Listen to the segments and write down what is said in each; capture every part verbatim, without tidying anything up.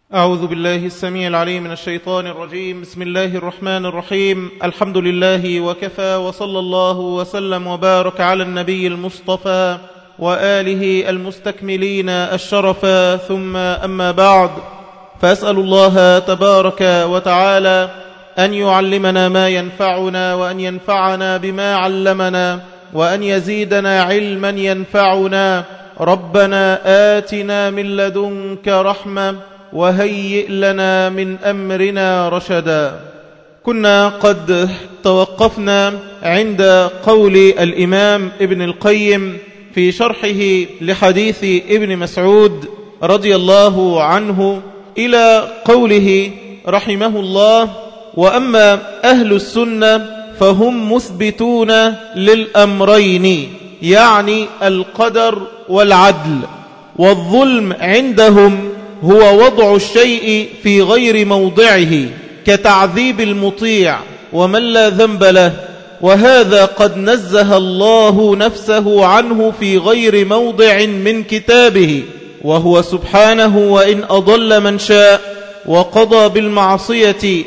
أعوذ بالله السميع العليم من الشيطان الرجيم. بسم الله الرحمن الرحيم. الحمد لله وكفى، وصلى الله وسلم وبارك على النبي المصطفى وآله المستكملين الشرفا، ثم أما بعد، فأسأل الله تبارك وتعالى أن يعلمنا ما ينفعنا، وأن ينفعنا بما علمنا، وأن يزيدنا علما ينفعنا. ربنا آتنا من لدنك رحمة وهيئ لنا من أمرنا رشدا. كنا قد توقفنا عند قول الإمام ابن القيم في شرحه لحديث ابن مسعود رضي الله عنه إلى قوله رحمه الله: وأما أهل السنة فهم مثبتون للأمرين، يعني القدر والعدل. والظلم عندهم هو وضع الشيء في غير موضعه، كتعذيب المطيع ومن لا ذنب له، وهذا قد نزه الله نفسه عنه في غير موضع من كتابه، وهو سبحانه وإن أضل من شاء وقضى بالمعصية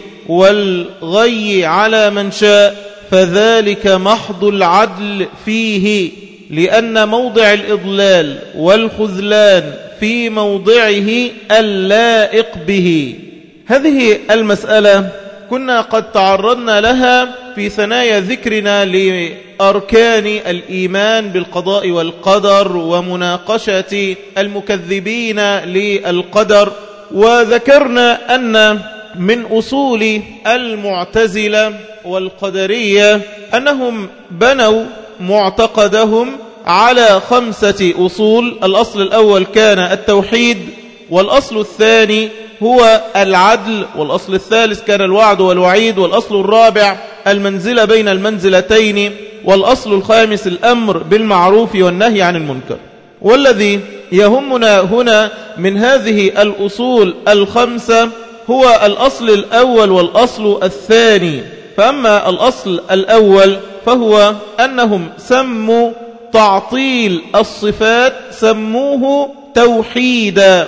والغي على من شاء، فذلك محض العدل فيه، لأن موضع الإضلال والخذلان في موضعه اللائق به. هذه المسألة كنا قد تعرضنا لها في ثنايا ذكرنا لأركان الإيمان بالقضاء والقدر ومناقشة المكذبين للقدر، وذكرنا أن من أصول المعتزلة والقدرية أنهم بنوا معتقدهم على خمسة أصول. الأصل الأول كان التوحيد، والأصل الثاني هو العدل، والأصل الثالث كان الوعد والوعيد، والأصل الرابع المنزلة بين المنزلتين، والأصل الخامس الأمر بالمعروف والنهي عن المنكر. والذي يهمنا هنا من هذه الأصول الخمسة هو الأصل الأول والأصل الثاني. فأما الأصل الأول فهو أنهم سموا تعطيل الصفات سموه توحيدا،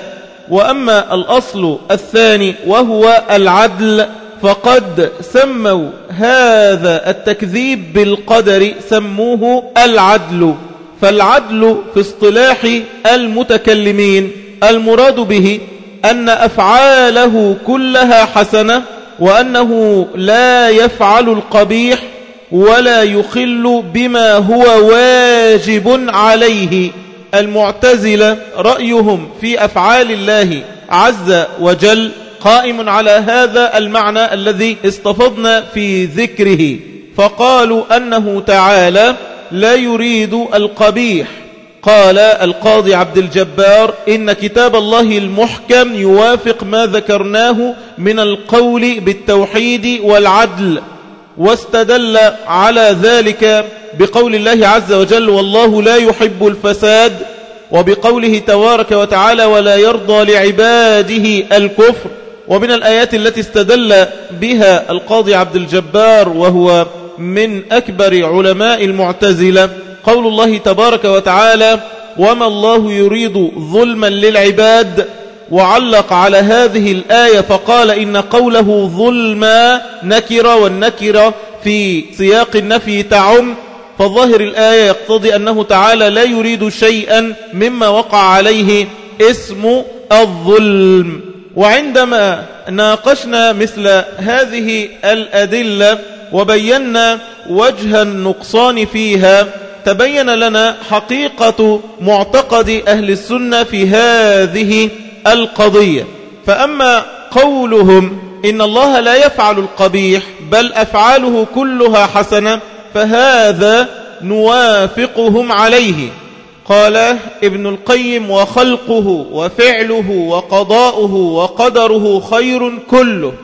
وأما الأصل الثاني وهو العدل فقد سموا هذا التكذيب بالقدر سموه العدل. فالعدل في اصطلاح المتكلمين المراد به أن أفعاله كلها حسنة، وأنه لا يفعل القبيح ولا يخل بما هو واجب عليه. المعتزلة رأيهم في أفعال الله عز وجل قائم على هذا المعنى الذي استفضنا في ذكره، فقالوا أنه تعالى لا يريد القبيح. قال القاضي عبد الجبار: إن كتاب الله المحكم يوافق ما ذكرناه من القول بالتوحيد والعدل، واستدل على ذلك بقول الله عز وجل: والله لا يحب الفساد، وبقوله تبارك وتعالى: ولا يرضى لعباده الكفر. ومن الآيات التي استدل بها القاضي عبد الجبار وهو من أكبر علماء المعتزلة قول الله تبارك وتعالى: وما الله يريد ظلما للعباد. وعلق على هذه الآية فقال: إن قوله ظلما نكرة، والنكرة في سياق النفي تعم، فظاهر الآية يقتضي أنه تعالى لا يريد شيئا مما وقع عليه اسم الظلم. وعندما ناقشنا مثل هذه الأدلة وبينا وجه النقصان فيها، تبين لنا حقيقة معتقد أهل السنة في هذه القضية. فأما قولهم إن الله لا يفعل القبيح بل أفعاله كلها حسنة، فهذا نوافقهم عليه. قال ابن القيم: وخلقه وفعله وقضاؤه وقدره خير كله،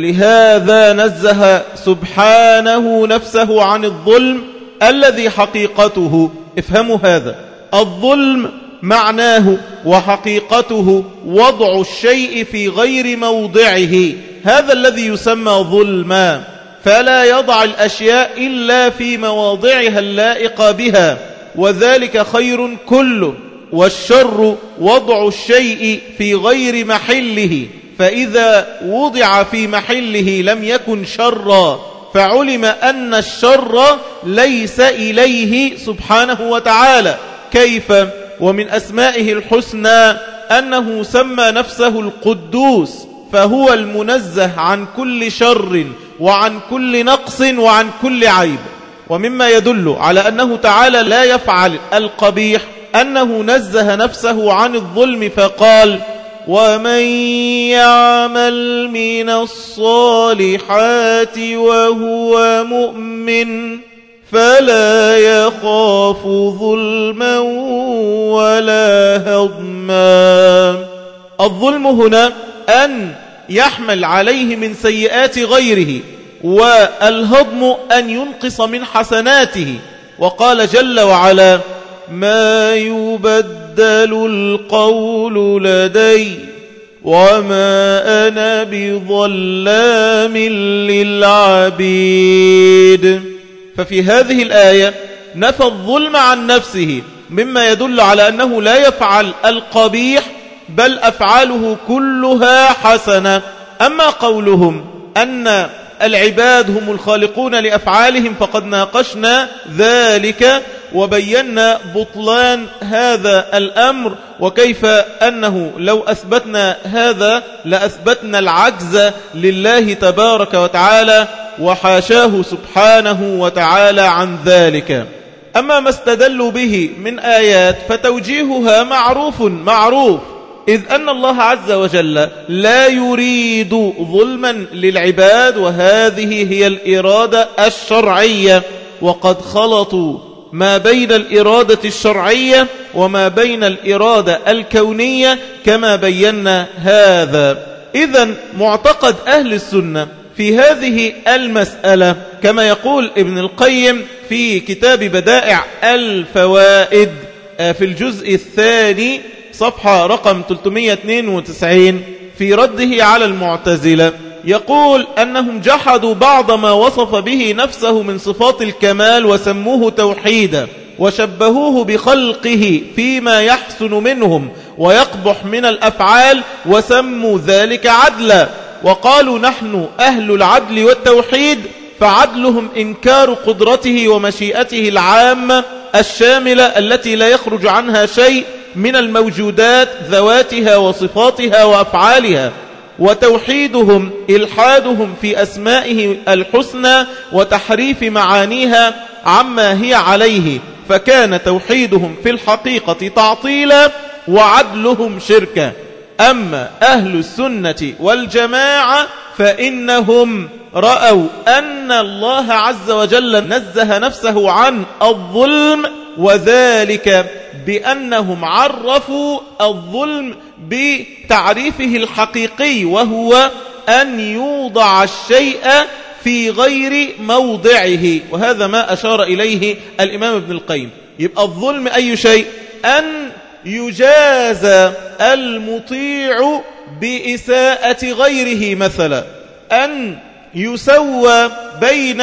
ولهذا نزه سبحانه نفسه عن الظلم الذي حقيقته، افهموا هذا، الظلم معناه وحقيقته وضع الشيء في غير موضعه، هذا الذي يسمى ظلما، فلا يضع الأشياء إلا في مواضعها اللائقة بها، وذلك خير كله. والشر وضع الشيء في غير محله، فإذا وضع في محله لم يكن شرا، فعلم أن الشر ليس إليه سبحانه وتعالى. كيف ومن أسمائه الحسنى أنه سمى نفسه القدوس، فهو المنزه عن كل شر وعن كل نقص وعن كل عيب. ومما يدل على أنه تعالى لا يفعل القبيح أنه نزه نفسه عن الظلم فقال: ومن يعمل من الصالحات وهو مؤمن فلا يخاف ظلما ولا هضما. الظلم هنا أن يحمل عليه من سيئات غيره، والهضم أن ينقص من حسناته. وقال جل وعلا: ما يبدل القول لدي وما أنا بظلام للعبيد. ففي هذه الآية نفى الظلم عن نفسه، مما يدل على أنه لا يفعل القبيح بل أفعاله كلها حسنة. أما قولهم أن العباد هم الخالقون لأفعالهم فقد ناقشنا ذلك وبينا بطلان هذا الأمر، وكيف أنه لو أثبتنا هذا لأثبتنا العجز لله تبارك وتعالى، وحاشاه سبحانه وتعالى عن ذلك. أما ما استدلوا به من آيات فتوجيهها معروف معروف، إذ أن الله عز وجل لا يريد ظلما للعباد، وهذه هي الإرادة الشرعية. وقد خلطوا ما بين الإرادة الشرعية وما بين الإرادة الكونية كما بينا هذا. إذن معتقد أهل السنة في هذه المسألة كما يقول ابن القيم في كتاب بدائع الفوائد في الجزء الثاني صفحة رقم ثلاثمائة واثنين وتسعين في رده على المعتزلة، يقول أنهم جحدوا بعض ما وصف به نفسه من صفات الكمال وسموه توحيدا، وشبهوه بخلقه فيما يحسن منهم ويقبح من الأفعال وسموا ذلك عدلا، وقالوا نحن أهل العدل والتوحيد، فعدلهم إنكار قدرته ومشيئته العامة الشاملة التي لا يخرج عنها شيء من الموجودات ذواتها وصفاتها وأفعالها، وتوحيدهم إلحادهم في أسمائه الحسنى وتحريف معانيها عما هي عليه، فكان توحيدهم في الحقيقة تعطيلا وعدلهم شركا. أما أهل السنة والجماعة فإنهم رأوا أن الله عز وجل نزه نفسه عن الظلم، وذلك بأنهم عرفوا الظلم بتعريفه الحقيقي، وهو أن يوضع الشيء في غير موضعه، وهذا ما أشار إليه الإمام ابن القيم. يبقى الظلم أي شيء؟ أن يجازى المطيع بإساءة غيره، مثلا أن يسوى بين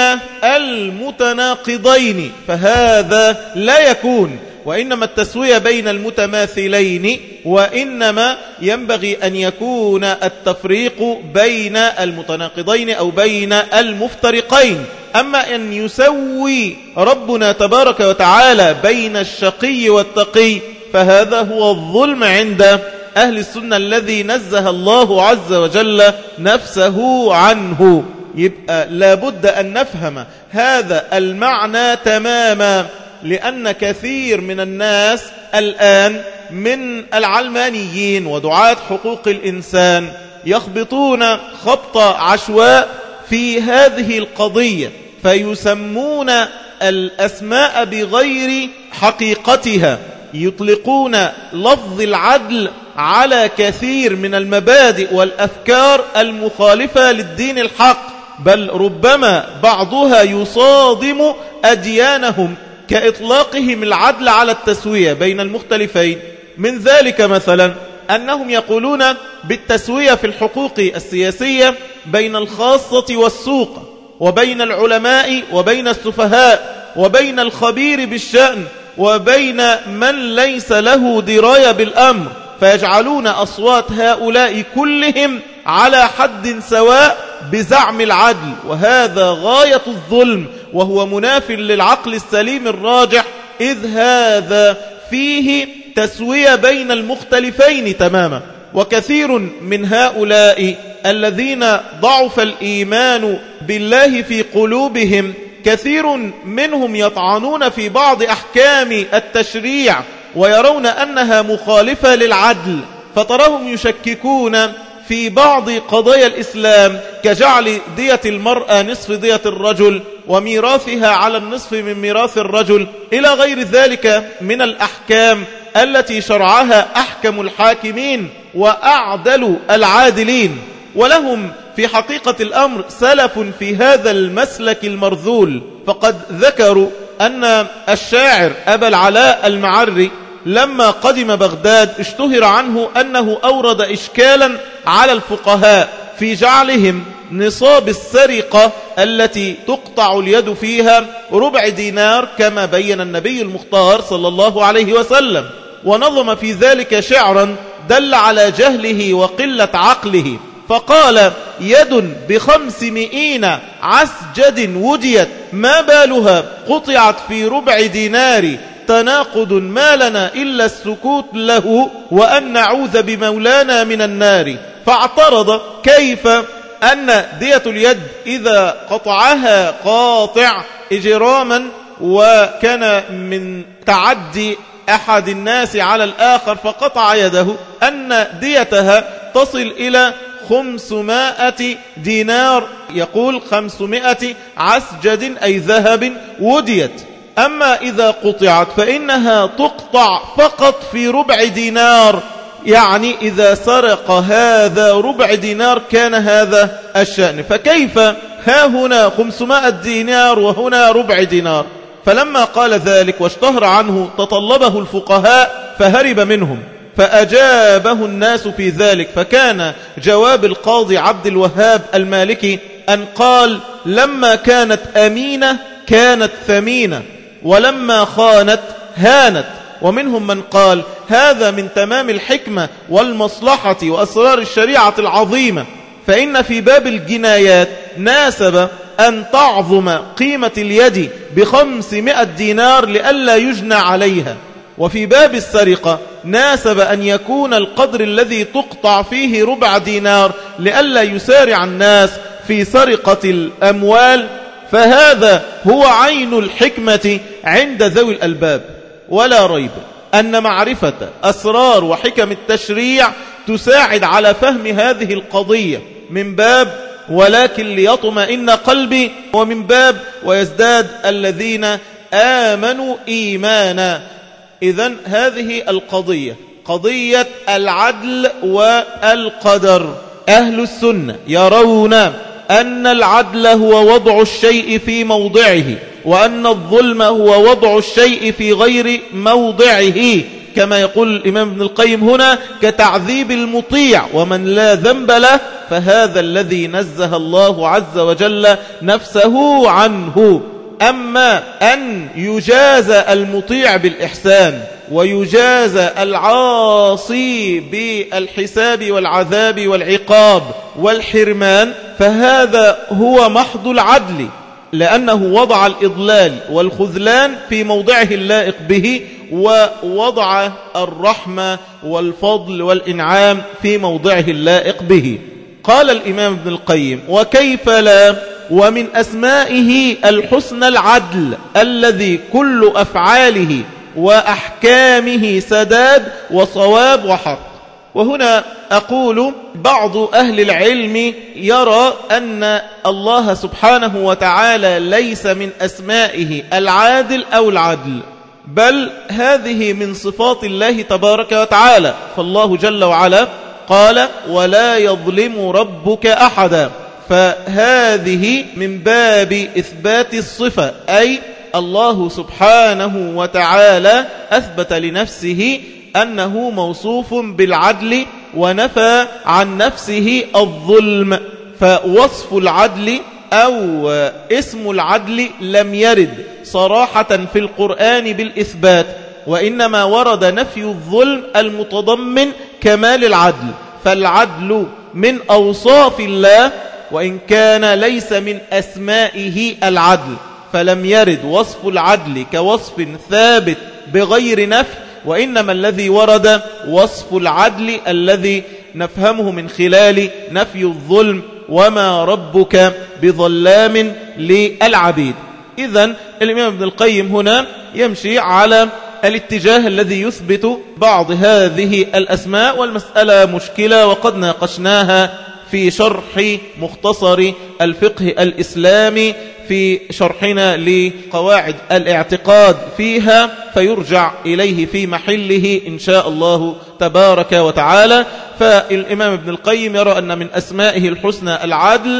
المتناقضين، فهذا لا يكون، وإنما التسوية بين المتماثلين، وإنما ينبغي أن يكون التفريق بين المتناقضين أو بين المفترقين. أما أن يسوي ربنا تبارك وتعالى بين الشقي والتقي فهذا هو الظلم عند أهل السنة الذي نزه الله عز وجل نفسه عنه. يبقى لابد أن نفهم هذا المعنى تماما، لأن كثير من الناس الآن من العلمانيين ودعاة حقوق الإنسان يخبطون خبط عشواء في هذه القضية، فيسمون الأسماء بغير حقيقتها، يطلقون لفظ العدل على كثير من المبادئ والأفكار المخالفة للدين الحق، بل ربما بعضها يصادم أديانهم كإطلاقهم العدل على التسوية بين المختلفين. من ذلك مثلا أنهم يقولون بالتسوية في الحقوق السياسية بين الخاصة والسوق، وبين العلماء وبين السفهاء، وبين الخبير بالشأن وبين من ليس له دراية بالأمر، فيجعلون أصوات هؤلاء كلهم على حد سواء بزعم العدل، وهذا غاية الظلم وهو مناف للعقل السليم الراجح، إذ هذا فيه تسوية بين المختلفين تماما. وكثير من هؤلاء الذين ضعف الإيمان بالله في قلوبهم كثير منهم يطعنون في بعض أحكام التشريع ويرون أنها مخالفة للعدل، فتراهم يشككون في بعض قضايا الإسلام كجعل دية المرأة نصف دية الرجل وميراثها على النصف من ميراث الرجل إلى غير ذلك من الأحكام التي شرعها أحكم الحاكمين وأعدل العادلين. ولهم في حقيقة الأمر سلف في هذا المسلك المرذول، فقد ذكروا أن الشاعر أبا العلاء المعري لما قدم بغداد اشتهر عنه أنه أورد إشكالا على الفقهاء في جعلهم نصاب السرقة التي تقطع اليد فيها ربع دينار كما بين النبي المختار صلى الله عليه وسلم، ونظم في ذلك شعرا دل على جهله وقلة عقله، فقال: يد بخمسمائين عسجد وديت ما بالها قطعت في ربع دينار، تناقض ما لنا إلا السكوت له وأن نعوذ بمولانا من النار. فاعترض كيف أن دية اليد إذا قطعها قاطع إجراما وكان من تعدي أحد الناس على الآخر فقطع يده أن ديتها تصل إلى خمسمائة دينار، يقول خمسمائة عسجد أي ذهب وديت. أما إذا قطعت فإنها تقطع فقط في ربع دينار، يعني إذا سرق هذا ربع دينار كان هذا الشأن، فكيف ها هنا خمسمائة دينار وهنا ربع دينار؟ فلما قال ذلك واشتهر عنه تطلبه الفقهاء فهرب منهم، فأجابه الناس في ذلك، فكان جواب القاضي عبد الوهاب المالكي أن قال: لما كانت أمينة كانت ثمينة، ولما خانت هانت. ومنهم من قال: هذا من تمام الحكمة والمصلحة وأسرار الشريعة العظيمة، فإن في باب الجنايات ناسب أن تعظم قيمة اليد بخمسمائة دينار لئلا يجنى عليها، وفي باب السرقة ناسب أن يكون القدر الذي تقطع فيه ربع دينار لئلا يسارع الناس في سرقة الأموال، فهذا هو عين الحكمة عند ذوي الألباب. ولا ريب أن معرفة أسرار وحكم التشريع تساعد على فهم هذه القضية من باب ولكن ليطمئن قلبي، ومن باب ويزداد الذين آمنوا إيمانا. إذن هذه القضية قضية العدل والقدر. أهل السنة يرون أن العدل هو وضع الشيء في موضعه، وأن الظلم هو وضع الشيء في غير موضعه، كما يقول الإمام ابن القيم هنا: كتعذيب المطيع ومن لا ذنب له، فهذا الذي نزه الله عز وجل نفسه عنه. أما أن يجازى المطيع بالإحسان ويجازى العاصي بالحساب والعذاب والعقاب والحرمان، فهذا هو محض العدل، لأنه وضع الإضلال والخذلان في موضعه اللائق به، ووضع الرحمة والفضل والإنعام في موضعه اللائق به. قال الإمام ابن القيم: وكيف لا، ومن أسمائه الحسنى العدل الذي كل أفعاله وأحكامه سداد وصواب وحق. وهنا أقول بعض أهل العلم يرى أن الله سبحانه وتعالى ليس من أسمائه العادل أو العدل، بل هذه من صفات الله تبارك وتعالى. فالله جل وعلا قال: ولا يظلم ربك أحدا، فهذه من باب إثبات الصفة، أي الله سبحانه وتعالى أثبت لنفسه أنه موصوف بالعدل ونفى عن نفسه الظلم، فوصف العدل أو اسم العدل لم يرد صراحة في القرآن بالإثبات، وإنما ورد نفي الظلم المتضمن كمال العدل، فالعدل من أوصاف الله وإن كان ليس من أسمائه العدل، فلم يرد وصف العدل كوصف ثابت بغير نفي، وإنما الذي ورد وصف العدل الذي نفهمه من خلال نفي الظلم، وما ربك بظلام للعبيد. إذن الإمام ابن القيم هنا يمشي على الاتجاه الذي يثبت بعض هذه الأسماء، والمسألة مشكلة وقد ناقشناها في شرح مختصر الفقه الإسلامي في شرحنا لقواعد الاعتقاد فيها، فيرجع إليه في محله إن شاء الله تبارك وتعالى. فالإمام ابن القيم يرى أن من أسمائه الحسنى العدل،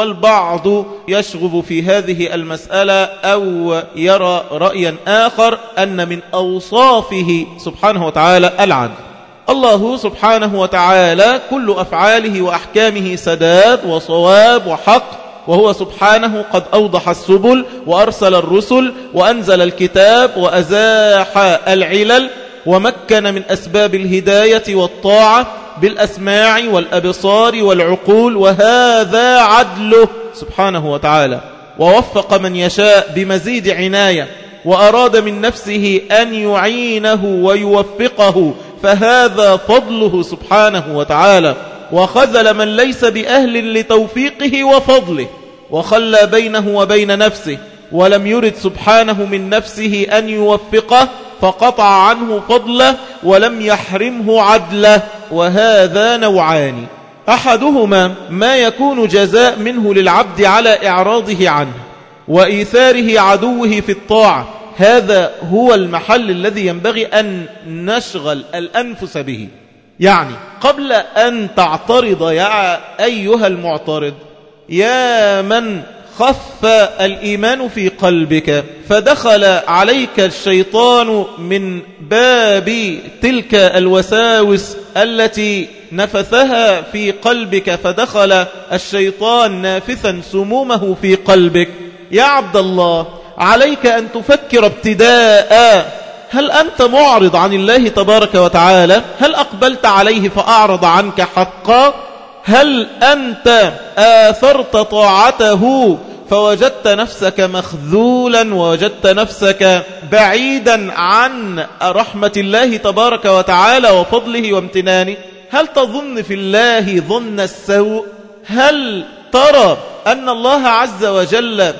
والبعض يشغب في هذه المسألة أو يرى رأيا آخر أن من أوصافه سبحانه وتعالى العدل. الله سبحانه وتعالى كل أفعاله وأحكامه سداد وصواب وحق، وهو سبحانه قد أوضح السبل وأرسل الرسل وأنزل الكتاب وأزاح العلل ومكن من أسباب الهداية والطاعة بالأسماع والأبصار والعقول، وهذا عدله سبحانه وتعالى، ووفق من يشاء بمزيد عناية، وأراد من نفسه أن يعينه ويوفقه، فهذا فضله سبحانه وتعالى، وخذل من ليس بأهل لتوفيقه وفضله، وخلى بينه وبين نفسه، ولم يرد سبحانه من نفسه أن يوفقه فقطع عنه فضله ولم يحرمه عدله. وهذا نوعان: أحدهما ما يكون جزاء منه للعبد على إعراضه عنه وإيثاره عدوه في الطاعة، هذا هو المحل الذي ينبغي أن نشغل الأنفس به. يعني قبل أن تعترض يا أيها المعترض، يا من خف الإيمان في قلبك فدخل عليك الشيطان من باب تلك الوساوس التي نفثها في قلبك، فدخل الشيطان نافثا سمومه في قلبك، يا عبد الله عليك أن تفكر ابتداء: هل أنت معرض عن الله تبارك وتعالى؟ هل أقبلت عليه فأعرض عنك حقا؟ هل أنت آثرت طاعته فوجدت نفسك مخذولا ووجدت نفسك بعيدا عن رحمة الله تبارك وتعالى وفضله وامتنانه؟ هل تظن في الله ظن السوء؟ هل ترى أن الله عز وجل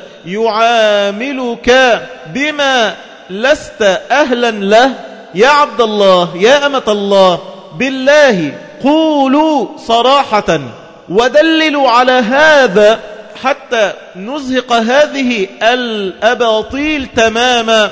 يعاملك بما لست أهلا له؟ يا عبد الله، يا أمة الله، بالله قولوا صراحة ودللوا على هذا حتى نزهق هذه الأباطيل تماما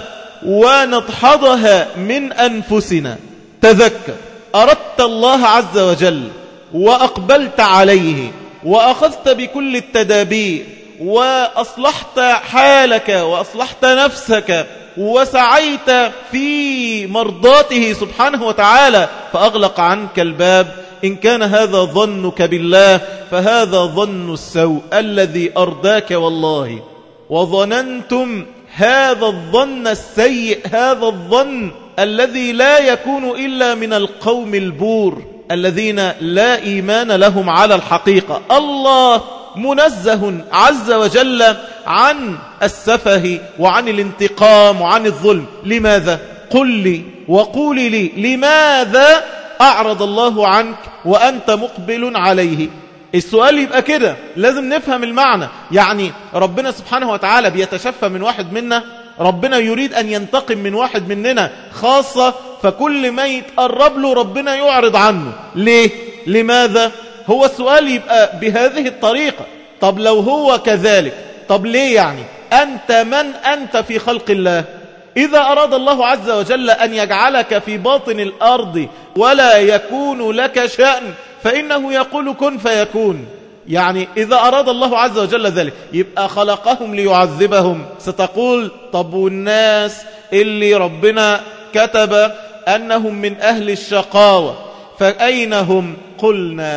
ونضحضها من أنفسنا. تذكر، أردت الله عز وجل وأقبلت عليه وأخذت بكل التدابير وأصلحت حالك وأصلحت نفسك وسعيت في مرضاته سبحانه وتعالى، فأغلق عنك الباب. إن كان هذا ظنك بالله فهذا ظن السوء الذي أرداك والله، وظننتم هذا الظن السيء، هذا الظن الذي لا يكون إلا من القوم البور الذين لا إيمان لهم على الحقيقة. الله منزه عز وجل عن السفه وعن الانتقام وعن الظلم. لماذا؟ قل لي وقولي لي، لماذا أعرض الله عنك وأنت مقبل عليه؟ السؤال يبقى كده، لازم نفهم المعنى. يعني ربنا سبحانه وتعالى بيتشفى من واحد منا؟ ربنا يريد أن ينتقم من واحد مننا خاصة، فكل ما يتقرب له ربنا يعرض عنه. ليه؟ لماذا؟ هو السؤال يبقى بهذه الطريقة. طب لو هو كذلك، طب ليه؟ يعني أنت من أنت في خلق الله؟ إذا أراد الله عز وجل أن يجعلك في باطن الأرض ولا يكون لك شأن فإنه يقول كن فيكون. يعني إذا أراد الله عز وجل ذلك يبقى خلقهم ليعذبهم. ستقول طب والناس اللي ربنا كتب أنهم من أهل الشقاوة فأين هم؟ قلنا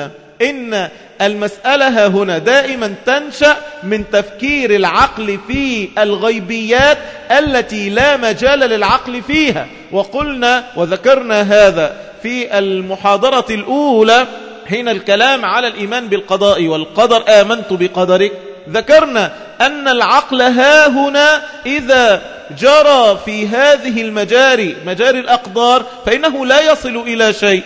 إن المسألة هنا دائما تنشأ من تفكير العقل في الغيبيات التي لا مجال للعقل فيها. وقلنا وذكرنا هذا في المحاضرة الأولى حين الكلام على الإيمان بالقضاء والقدر، آمنت بقدرك، ذكرنا أن العقل ها هنا إذا جرى في هذه المجاري مجاري الأقدار فإنه لا يصل إلى شيء،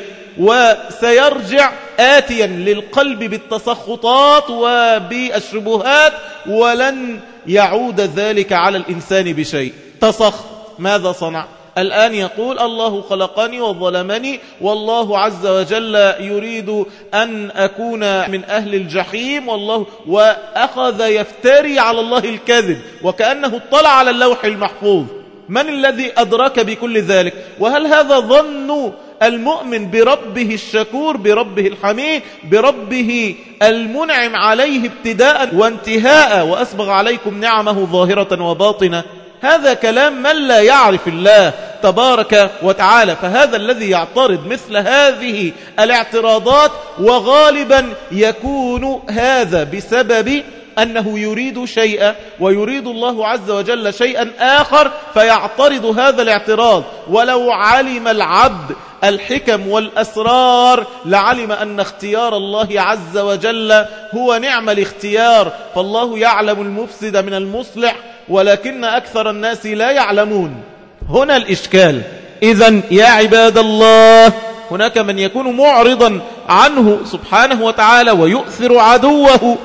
وسيرجع آتيا للقلب بالتسخطات وبالشبهات، ولن يعود ذلك على الإنسان بشيء. تسخط، ماذا صنع؟ الآن يقول الله خلقني وظلمني، والله عز وجل يريد أن أكون من أهل الجحيم، والله وأخذ يفتري على الله الكذب وكأنه اطلع على اللوح المحفوظ. من الذي أدرك بكل ذلك؟ وهل هذا ظن المؤمن بربه الشكور، بربه الحميد، بربه المنعم عليه ابتداء وانتهاء، وأسبغ عليكم نعمه ظاهرة وباطنة؟ هذا كلام من لا يعرف الله تبارك وتعالى. فهذا الذي يعترض مثل هذه الاعتراضات، وغالبا يكون هذا بسبب أنه يريد شيئا ويريد الله عز وجل شيئا آخر، فيعترض هذا الاعتراض. ولو علم العبد الحكم والأسرار لعلم أن اختيار الله عز وجل هو نعم الاختيار، فالله يعلم المفسد من المصلح ولكن أكثر الناس لا يعلمون. هنا الإشكال. إذن يا عباد الله، هناك من يكون معرضا عنه سبحانه وتعالى ويؤثر عدوه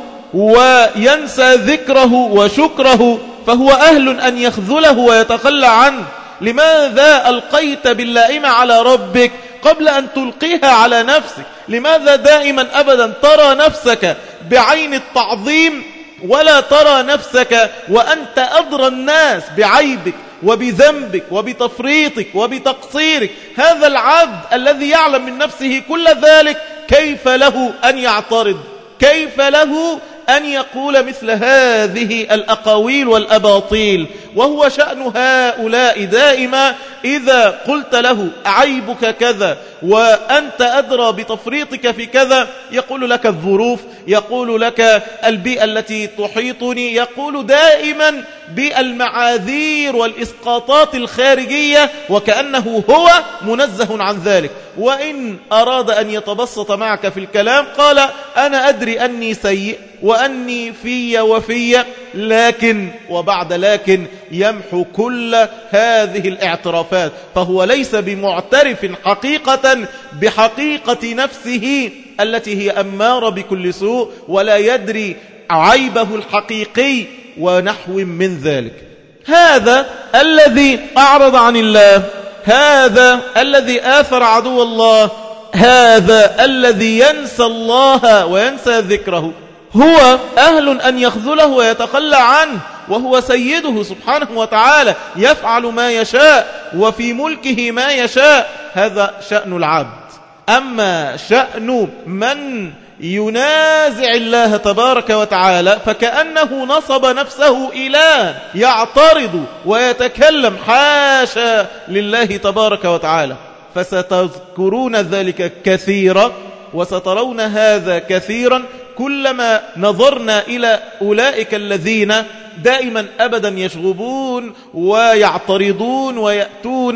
وينسى ذكره وشكره، فهو أهل أن يخذله ويتخلى عنه. لماذا ألقيت باللائمة على ربك قبل أن تلقيها على نفسك؟ لماذا دائما أبدا ترى نفسك بعين التعظيم ولا ترى نفسك وأنت أدرى الناس بعيبك وبذنبك وبتفريطك وبتقصيرك؟ هذا العبد الذي يعلم من نفسه كل ذلك كيف له أن يعترض؟ كيف له أن يقول مثل هذه الأقاويل والأباطيل؟ وهو شأن هؤلاء دائما إذا قلت له عيبك كذا وأنت أدرى بتفريطك في كذا، يقول لك الظروف، يقول لك البيئة التي تحيطني، يقول دائما بالمعاذير والإسقاطات الخارجية وكأنه هو منزه عن ذلك. وإن أراد أن يتبسط معك في الكلام قال أنا أدري أني سيء وأني في وفي، لكن وبعد لكن يمحو كل هذه الاعترافات، فهو ليس بمعترف حقيقة بحقيقة نفسه التي هي أمارة بكل سوء، ولا يدري عيبه الحقيقي ونحو من ذلك. هذا الذي أعرض عن الله، هذا الذي آثر عدو الله، هذا الذي ينسى الله وينسى ذكره، هو أهل أن يخذله ويتخلى عنه، وهو سيده سبحانه وتعالى يفعل ما يشاء وفي ملكه ما يشاء. هذا شأن العبد. أما شأن من ينازع الله تبارك وتعالى فكأنه نصب نفسه إله يعترض ويتكلم حاشا لله تبارك وتعالى. فستذكرون ذلك كثيرا وسترون هذا كثيرا كلما نظرنا إلى أولئك الذين دائما أبدا يشغبون ويعترضون ويأتون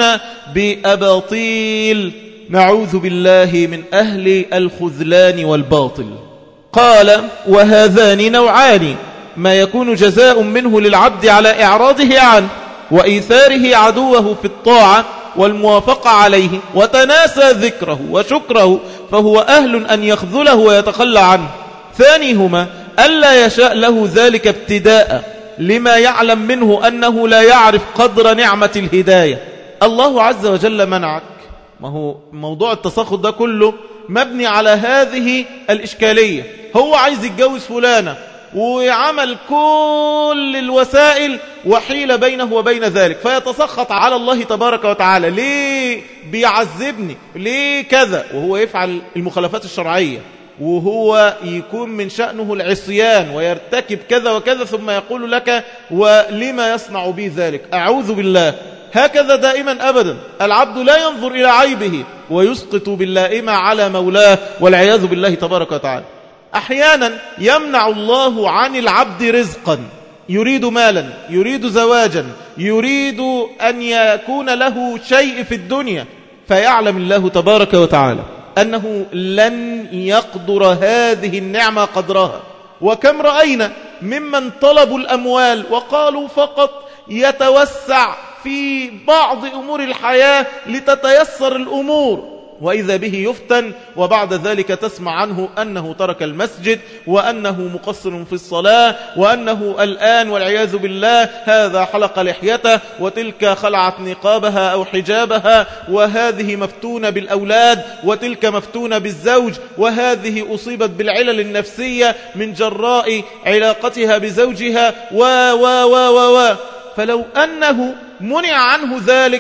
بأباطيل. نعوذ بالله من أهل الخذلان والباطل. قال وهذان نوعان، ما يكون جزاء منه للعبد على إعراضه عنه وإيثاره عدوه في الطاعة والموافقة عليه وتناسى ذكره وشكره، فهو أهل أن يخذله ويتخلى عنه. ثانيهما ألا يشاء له ذلك ابتداء لما يعلم منه أنه لا يعرف قدر نعمة الهداية. الله عز وجل منعك، ما هو موضوع التسخط ده كله مبني على هذه الإشكالية. هو عايز يتجوز فلانة وعمل كل الوسائل وحيل بينه وبين ذلك، فيتسخط على الله تبارك وتعالى، ليه بيعذبني، ليه كذا، وهو يفعل المخالفات الشرعية، وهو يكون من شأنه العصيان ويرتكب كذا وكذا، ثم يقول لك ولما يصنع بي ذلك؟ أعوذ بالله. هكذا دائما أبدا العبد لا ينظر إلى عيبه ويسقط باللائمة على مولاه والعياذ بالله تبارك وتعالى. أحيانا يمنع الله عن العبد رزقا، يريد مالا، يريد زواجا، يريد أن يكون له شيء في الدنيا، فيعلم الله تبارك وتعالى أنه لن يقدر هذه النعمة قدرها. وكم رأينا ممن طلبوا الأموال وقالوا فقط يتوسع في بعض أمور الحياة لتتيسر الأمور، وإذا به يفتن، وبعد ذلك تسمع عنه أنه ترك المسجد، وأنه مقصر في الصلاة، وأنه الآن والعياذ بالله هذا حلق لحيته، وتلك خلعت نقابها أو حجابها، وهذه مفتونة بالأولاد، وتلك مفتونة بالزوج، وهذه أصيبت بالعلل النفسية من جراء علاقتها بزوجها و و و و فلو أنه منع عنه ذلك،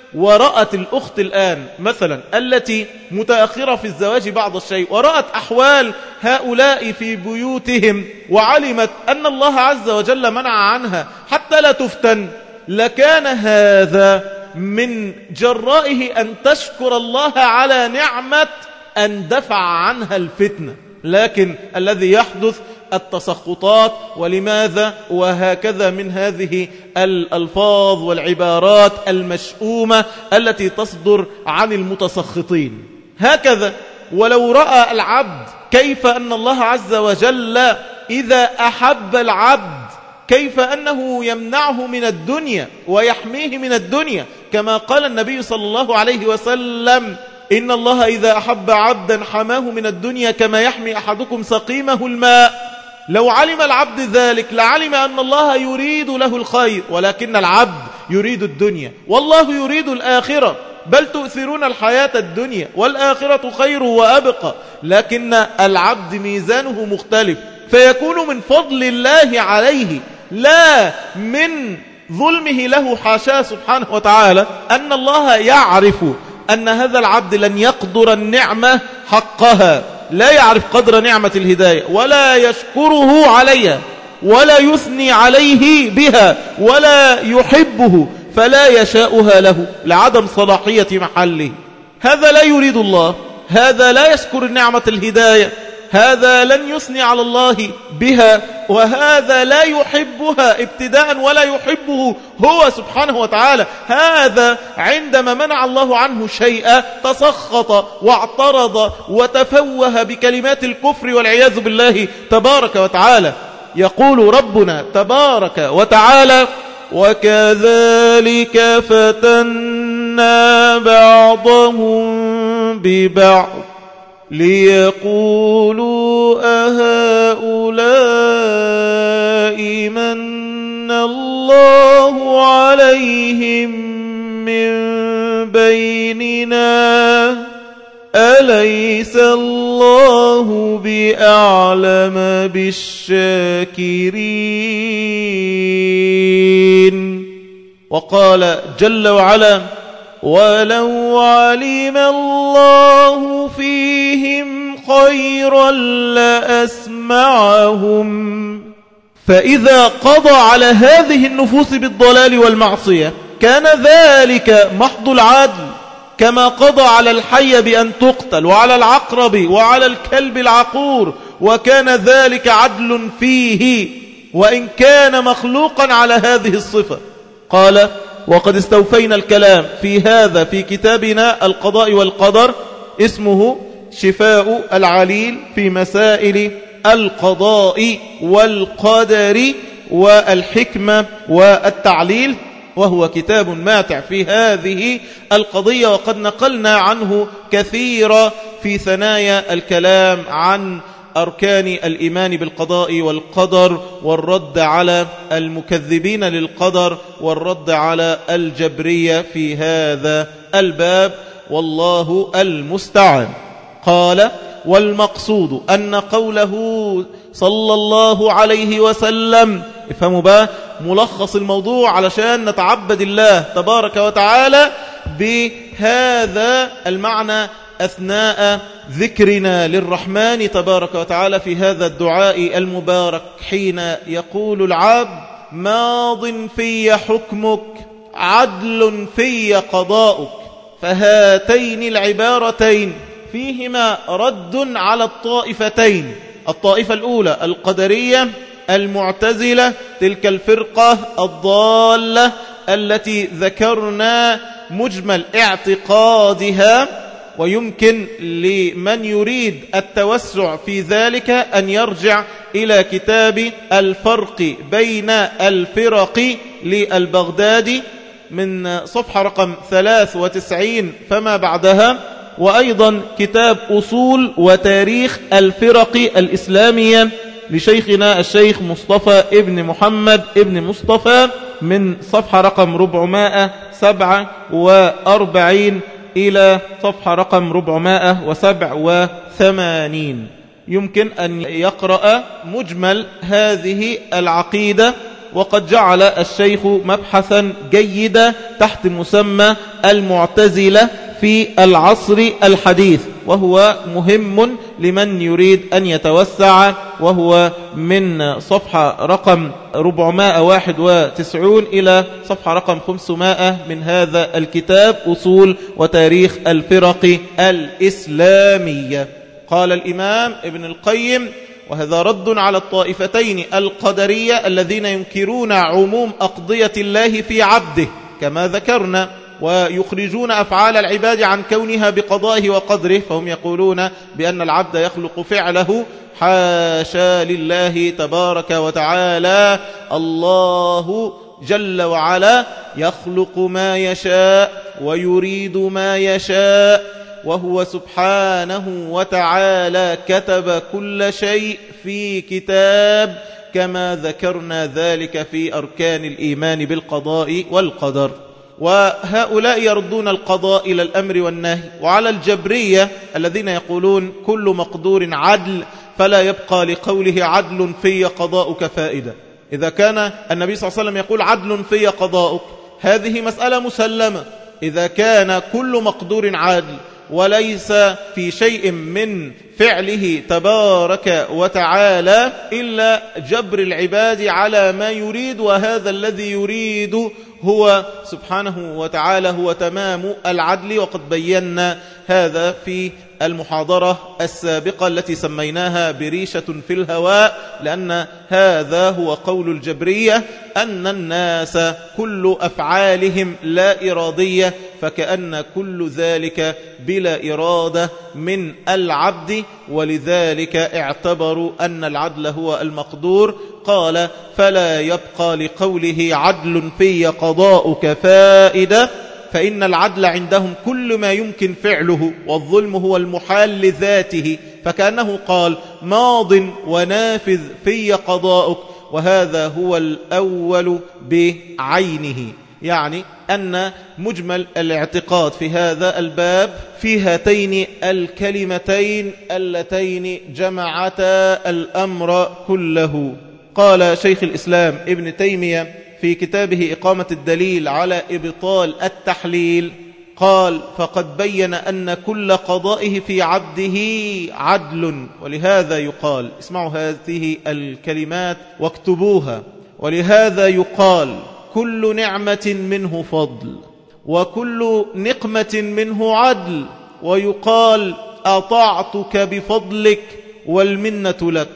ورأت الأخت الآن مثلا التي متأخرة في الزواج بعض الشيء، ورأت أحوال هؤلاء في بيوتهم، وعلمت أن الله عز وجل منع عنها حتى لا تفتن، لكان هذا من جرائه أن تشكر الله على نعمة أن دفع عنها الفتنة. لكن الذي يحدث التسخطات، ولماذا؟ وهكذا من هذه الألفاظ والعبارات المشؤومة التي تصدر عن المتسخطين. هكذا ولو رأى العبد كيف أن الله عز وجل إذا أحب العبد كيف أنه يمنعه من الدنيا ويحميه من الدنيا، كما قال النبي صلى الله عليه وسلم: إن الله إذا أحب عبدا حماه من الدنيا كما يحمي أحدكم سقيمه الماء. لو علم العبد ذلك لعلم أن الله يريد له الخير، ولكن العبد يريد الدنيا والله يريد الآخرة، بل تؤثرون الحياة الدنيا والآخرة خير وأبقى. لكن العبد ميزانه مختلف، فيكون من فضل الله عليه لا من ظلمه له، حاشاه سبحانه وتعالى، أن الله يعرف أن هذا العبد لن يقدر النعمة حقها، لا يعرف قدر نعمة الهداية، ولا يشكره عليها، ولا يثني عليه بها، ولا يحبه، فلا يشاؤها له لعدم صلاحية محله. هذا لا يريد الله، هذا لا يشكر نعمة الهداية، هذا لن يثني على الله بها، وهذا لا يحبها ابتداء ولا يحبه هو سبحانه وتعالى. هذا عندما منع الله عنه شيئا تسخط واعترض وتفوه بكلمات الكفر والعياذ بالله تبارك وتعالى. يقول ربنا تبارك وتعالى: وكذلك فتنا بعضهم ببعض ليقولوا أهؤلاء من الله عليهم من بيننا أليس الله بأعلم بالشاكرين. وقال جل وعلا: ولو علم الله فيهم خيرا لأسمعهم. فإذا قضى على هذه النفوس بالضلال والمعصية كان ذلك محض العدل، كما قضى على الحي بأن تقتل، وعلى العقرب، وعلى الكلب العقور، وكان ذلك عدل فيه وإن كان مخلوقا على هذه الصفة. قال: وقد استوفينا الكلام في هذا في كتابنا القضاء والقدر، اسمه شفاء العليل في مسائل القضاء والقدر والحكمة والتعليل، وهو كتاب ماتع في هذه القضية، وقد نقلنا عنه كثيرا في ثنايا الكلام عن أركان الإيمان بالقضاء والقدر، والرد على المكذبين للقدر، والرد على الجبرية في هذا الباب، والله المستعان. قال: والمقصود أن قوله صلى الله عليه وسلم، افهموا بقى ملخص الموضوع علشان نتعبد الله تبارك وتعالى بهذا المعنى أثناء ذكرنا للرحمن تبارك وتعالى في هذا الدعاء المبارك، حين يقول العبد: ماض في حكمك عدل في قضاؤك. فهاتين العبارتين فيهما رد على الطائفتين. الطائفة الأولى القدرية المعتزلة، تلك الفرقة الضالة التي ذكرنا مجمل اعتقادها، ويمكن لمن يريد التوسع في ذلك أن يرجع إلى كتاب الفرق بين الفرق للبغدادي من صفحة رقم ثلاث وتسعين فما بعدها، وأيضا كتاب أصول وتاريخ الفرق الإسلامية لشيخنا الشيخ مصطفى ابن محمد ابن مصطفى من صفحة رقم أربعمائة وسبعة وأربعين إلى صفحة رقم أربعمائة وسبعة وثمانين. يمكن أن يقرأ مجمل هذه العقيدة، وقد جعل الشيخ مبحثا جيدا تحت مسمى المعتزلة في العصر الحديث، وهو مهم لمن يريد أن يتوسع، وهو من صفحة رقم أربعمائة وواحد وتسعين إلى صفحة رقم خمسمائة من هذا الكتاب أصول وتاريخ الفرق الإسلامية. قال الإمام ابن القيم: وهذا رد على الطائفتين القدرية الذين ينكرون عموم أقضية الله في عبده كما ذكرنا، ويخرجون أفعال العباد عن كونها بقضائه وقدره، فهم يقولون بأن العبد يخلق فعله. حاشا لله تبارك وتعالى، الله جل وعلا يخلق ما يشاء ويريد ما يشاء، وهو سبحانه وتعالى كتب كل شيء في كتاب كما ذكرنا ذلك في أركان الإيمان بالقضاء والقدر. وهؤلاء يردون القضاء إلى الأمر والنهي. وعلى الجبرية الذين يقولون كل مقدور عدل فلا يبقى لقوله عدل في قضاؤك فائدة. إذا كان النبي صلى الله عليه وسلم يقول عدل في قضاؤك، هذه مسألة مسلمة. إذا كان كل مقدور عدل وليس في شيء من فعله تبارك وتعالى إلا جبر العباد على ما يريد، وهذا الذي يريد هو سبحانه وتعالى هو تمام العدل. وقد بينا هذا في المحاضرة السابقة التي سميناها بريشة في الهواء، لأن هذا هو قول الجبرية أن الناس كل أفعالهم لا إرادية، فكأن كل ذلك بلا إرادة من العبد، ولذلك اعتبروا أن العدل هو المقدور. قال: فلا يبقى لقوله عدل في قضاؤك فائدة، فإن العدل عندهم كل ما يمكن فعله، والظلم هو المحال لذاته، فكأنه قال ماض ونافذ في قضاؤك، وهذا هو الأول بعينه. يعني أن مجمل الاعتقاد في هذا الباب في هاتين الكلمتين اللتين جمعتا الأمر كله. قال شيخ الإسلام ابن تيمية في كتابه إقامة الدليل على إبطال التحليل، قال: فقد بين أن كل قضائه في عبده عدل، ولهذا يقال، اسمعوا هذه الكلمات واكتبوها، ولهذا يقال كل نعمة منه فضل، وكل نقمة منه عدل، ويقال أطعتك بفضلك والمنة لك،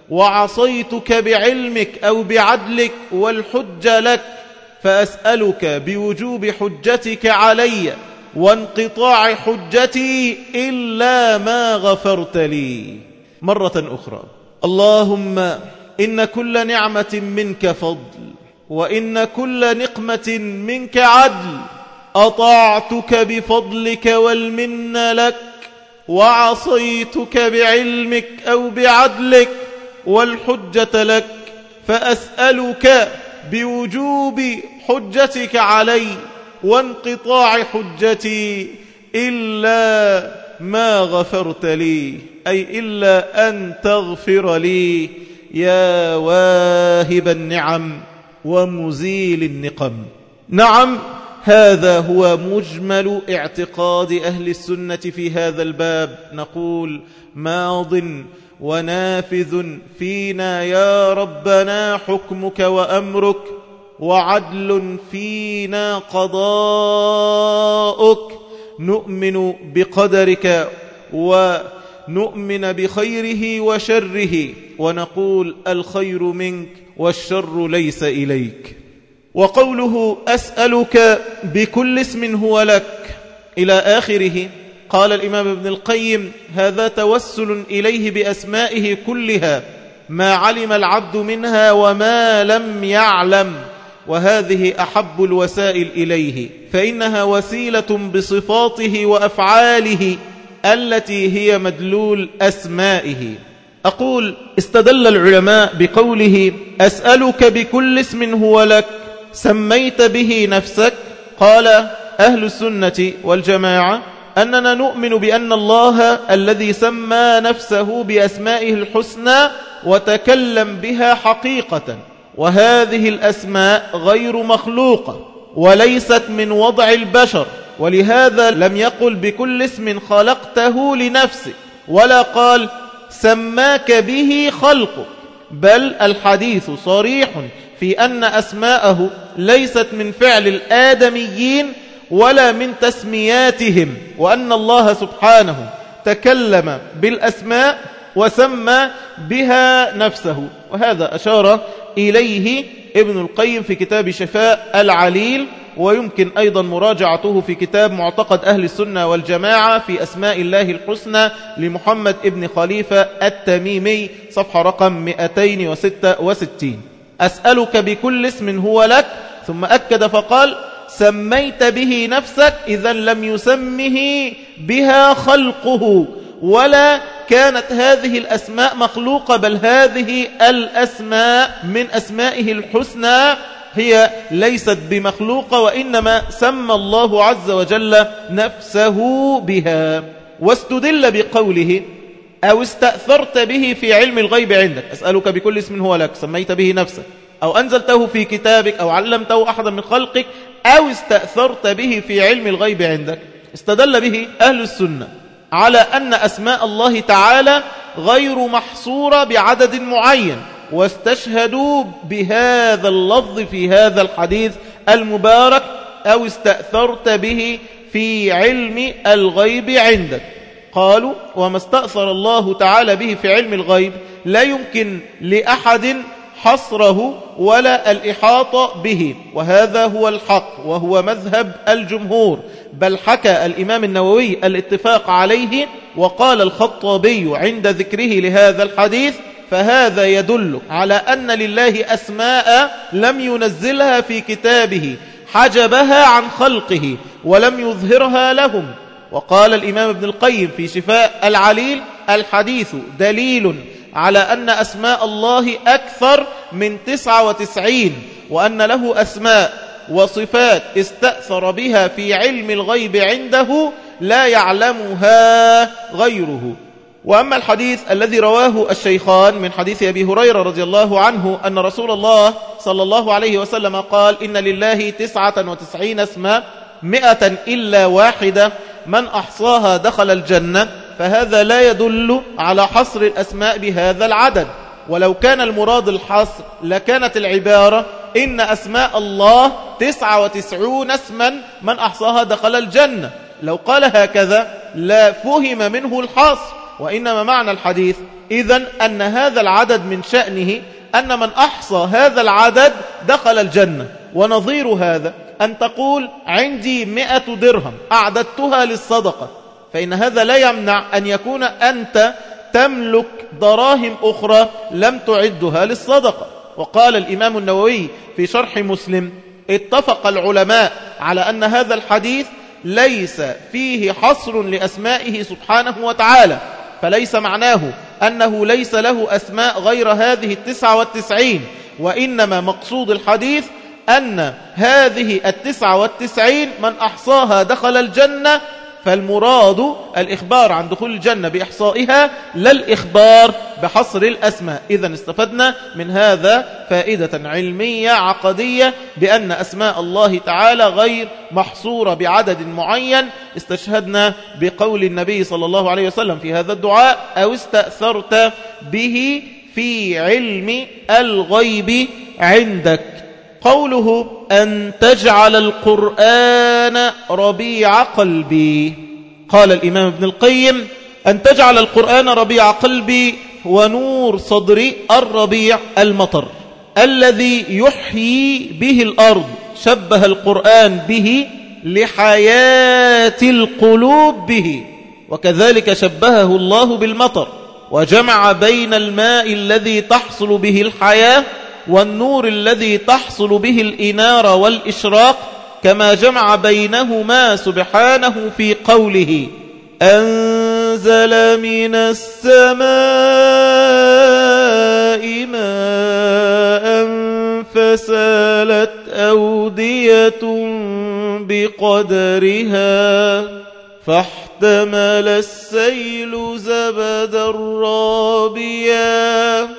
وعصيتك بعلمك أو بعدلك والحجة لك، فأسألك بوجوب حجتك علي وانقطاع حجتي إلا ما غفرت لي. مرة أخرى: اللهم إن كل نعمة منك فضل، وإن كل نقمة منك عدل، أطعتك بفضلك والمن لك، وعصيتك بعلمك أو بعدلك والحجة لك، فأسألك بوجوب حجتك علي وانقطاع حجتي إلا ما غفرت لي، أي إلا أن تغفر لي يا واهب النعم ومزيل النقم. نعم، هذا هو مجمل اعتقاد أهل السنة في هذا الباب. نقول ماض ونافذ فينا يا ربنا حكمك وأمرك، وعدل فينا قضاؤك، نؤمن بقدرك ونؤمن بخيره وشره، ونقول الخير منك والشر ليس إليك. وقوله أسألك بكل اسم هو لك إلى آخره، قال الإمام ابن القيم هذا توسل إليه بأسمائه كلها، ما علم العبد منها وما لم يعلم، وهذه أحب الوسائل إليه، فإنها وسيلة بصفاته وأفعاله التي هي مدلول أسمائه. أقول استدل العلماء بقوله أسألك بكل اسم هو لك سميت به نفسك. قال أهل السنة والجماعة أننا نؤمن بأن الله الذي سمى نفسه بأسمائه الحسنى وتكلم بها حقيقة، وهذه الأسماء غير مخلوقة وليست من وضع البشر، ولهذا لم يقل بكل اسم خلقته لنفسك، ولا قال سماك به خلقك، بل الحديث صريح في أن أسماءه ليست من فعل الآدميين ولا من تسمياتهم، وأن الله سبحانه تكلم بالأسماء وسمى بها نفسه. وهذا أشار إليه ابن القيم في كتاب شفاء العليل، ويمكن أيضا مراجعته في كتاب معتقد أهل السنة والجماعة في أسماء الله الحسنى لمحمد ابن خليفة التميمي، صفحة رقم مئتين وستة وستين. أسألك بكل اسم هو لك، ثم أكد فقال سميت به نفسك، إذا لم يسمه بها خلقه، ولا كانت هذه الأسماء مخلوقة، بل هذه الأسماء من أسمائه الحسنى هي ليست بمخلوقة، وإنما سمى الله عز وجل نفسه بها. واستدل بقوله أو استأثرت به في علم الغيب عندك، أسألك بكل اسم هو لك سميت به نفسك، أو أنزلته في كتابك، أو علمته أحدا من خلقك، أو استأثرت به في علم الغيب عندك. استدل به أهل السنة على أن أسماء الله تعالى غير محصورة بعدد معين، واستشهدوا بهذا اللفظ في هذا الحديث المبارك أو استأثرت به في علم الغيب عندك. قالوا وما استأثر الله تعالى به في علم الغيب لا يمكن لأحد حصره ولا الإحاطة به، وهذا هو الحق وهو مذهب الجمهور، بل حكى الإمام النووي الاتفاق عليه، وقال الخطابي عند ذكره لهذا الحديث فهذا يدل على أن لله أسماء لم ينزلها في كتابه حجبها عن خلقه ولم يظهرها لهم. وقال الإمام ابن القيم في شفاء العليل الحديث دليل على أن أسماء الله أكثر من تسعة وتسعين، وأن له أسماء وصفات استأثر بها في علم الغيب عنده لا يعلمها غيره. وأما الحديث الذي رواه الشيخان من حديث أبي هريرة رضي الله عنه أن رسول الله صلى الله عليه وسلم قال إن لله تسعة وتسعين اسما مئة إلا واحدة من أحصاها دخل الجنة، فهذا لا يدل على حصر الأسماء بهذا العدد، ولو كان المراد الحصر لكانت العبارة إن أسماء الله تسعة وتسعون اسما من أحصاها دخل الجنة. لو قال هكذا لا فهم منه الحصر، وإنما معنى الحديث إذن أن هذا العدد من شأنه أن من أحصى هذا العدد دخل الجنة. ونظير هذا أن تقول عندي مئة درهم أعددتها للصدقة، فإن هذا لا يمنع أن يكون أنت تملك دراهم أخرى لم تعدها للصدقة. وقال الإمام النووي في شرح مسلم اتفق العلماء على أن هذا الحديث ليس فيه حصر لأسمائه سبحانه وتعالى، فليس معناه أنه ليس له أسماء غير هذه التسعة والتسعين، وإنما مقصود الحديث أن هذه التسعة والتسعين من أحصاها دخل الجنة، فالمراد الإخبار عن دخول الجنة بإحصائها لا الإخبار بحصر الأسماء. إذن استفدنا من هذا فائدة علمية عقدية بأن أسماء الله تعالى غير محصورة بعدد معين. استشهدنا بقول النبي صلى الله عليه وسلم في هذا الدعاء أو استأثرت به في علم الغيب عندك. قوله أن تجعل القرآن ربيع قلبي. قال الإمام ابن القيم أن تجعل القرآن ربيع قلبي ونور صدري. الربيع المطر الذي يحيي به الأرض، شبه القرآن به لحياة القلوب به، وكذلك شبهه الله بالمطر، وجمع بين الماء الذي تحصل به الحياة والنور الذي تحصل به الإنارة والإشراق، كما جمع بينهما سبحانه في قوله أنزل من السماء ماء فسالت أودية بقدرها فاحتمل السيل زبدا رابيا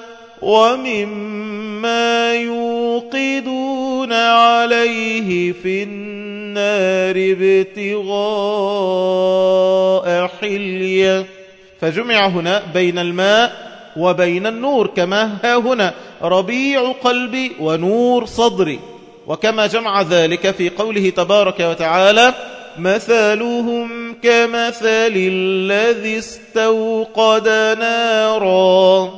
ومما يوقدون عليه في النار ابتغاء حلية. فجمع هنا بين الماء وبين النور، كما ها هنا ربيع قلبي ونور صدري، وكما جمع ذلك في قوله تبارك وتعالى مثلهم كمثل الذي استوقد نارا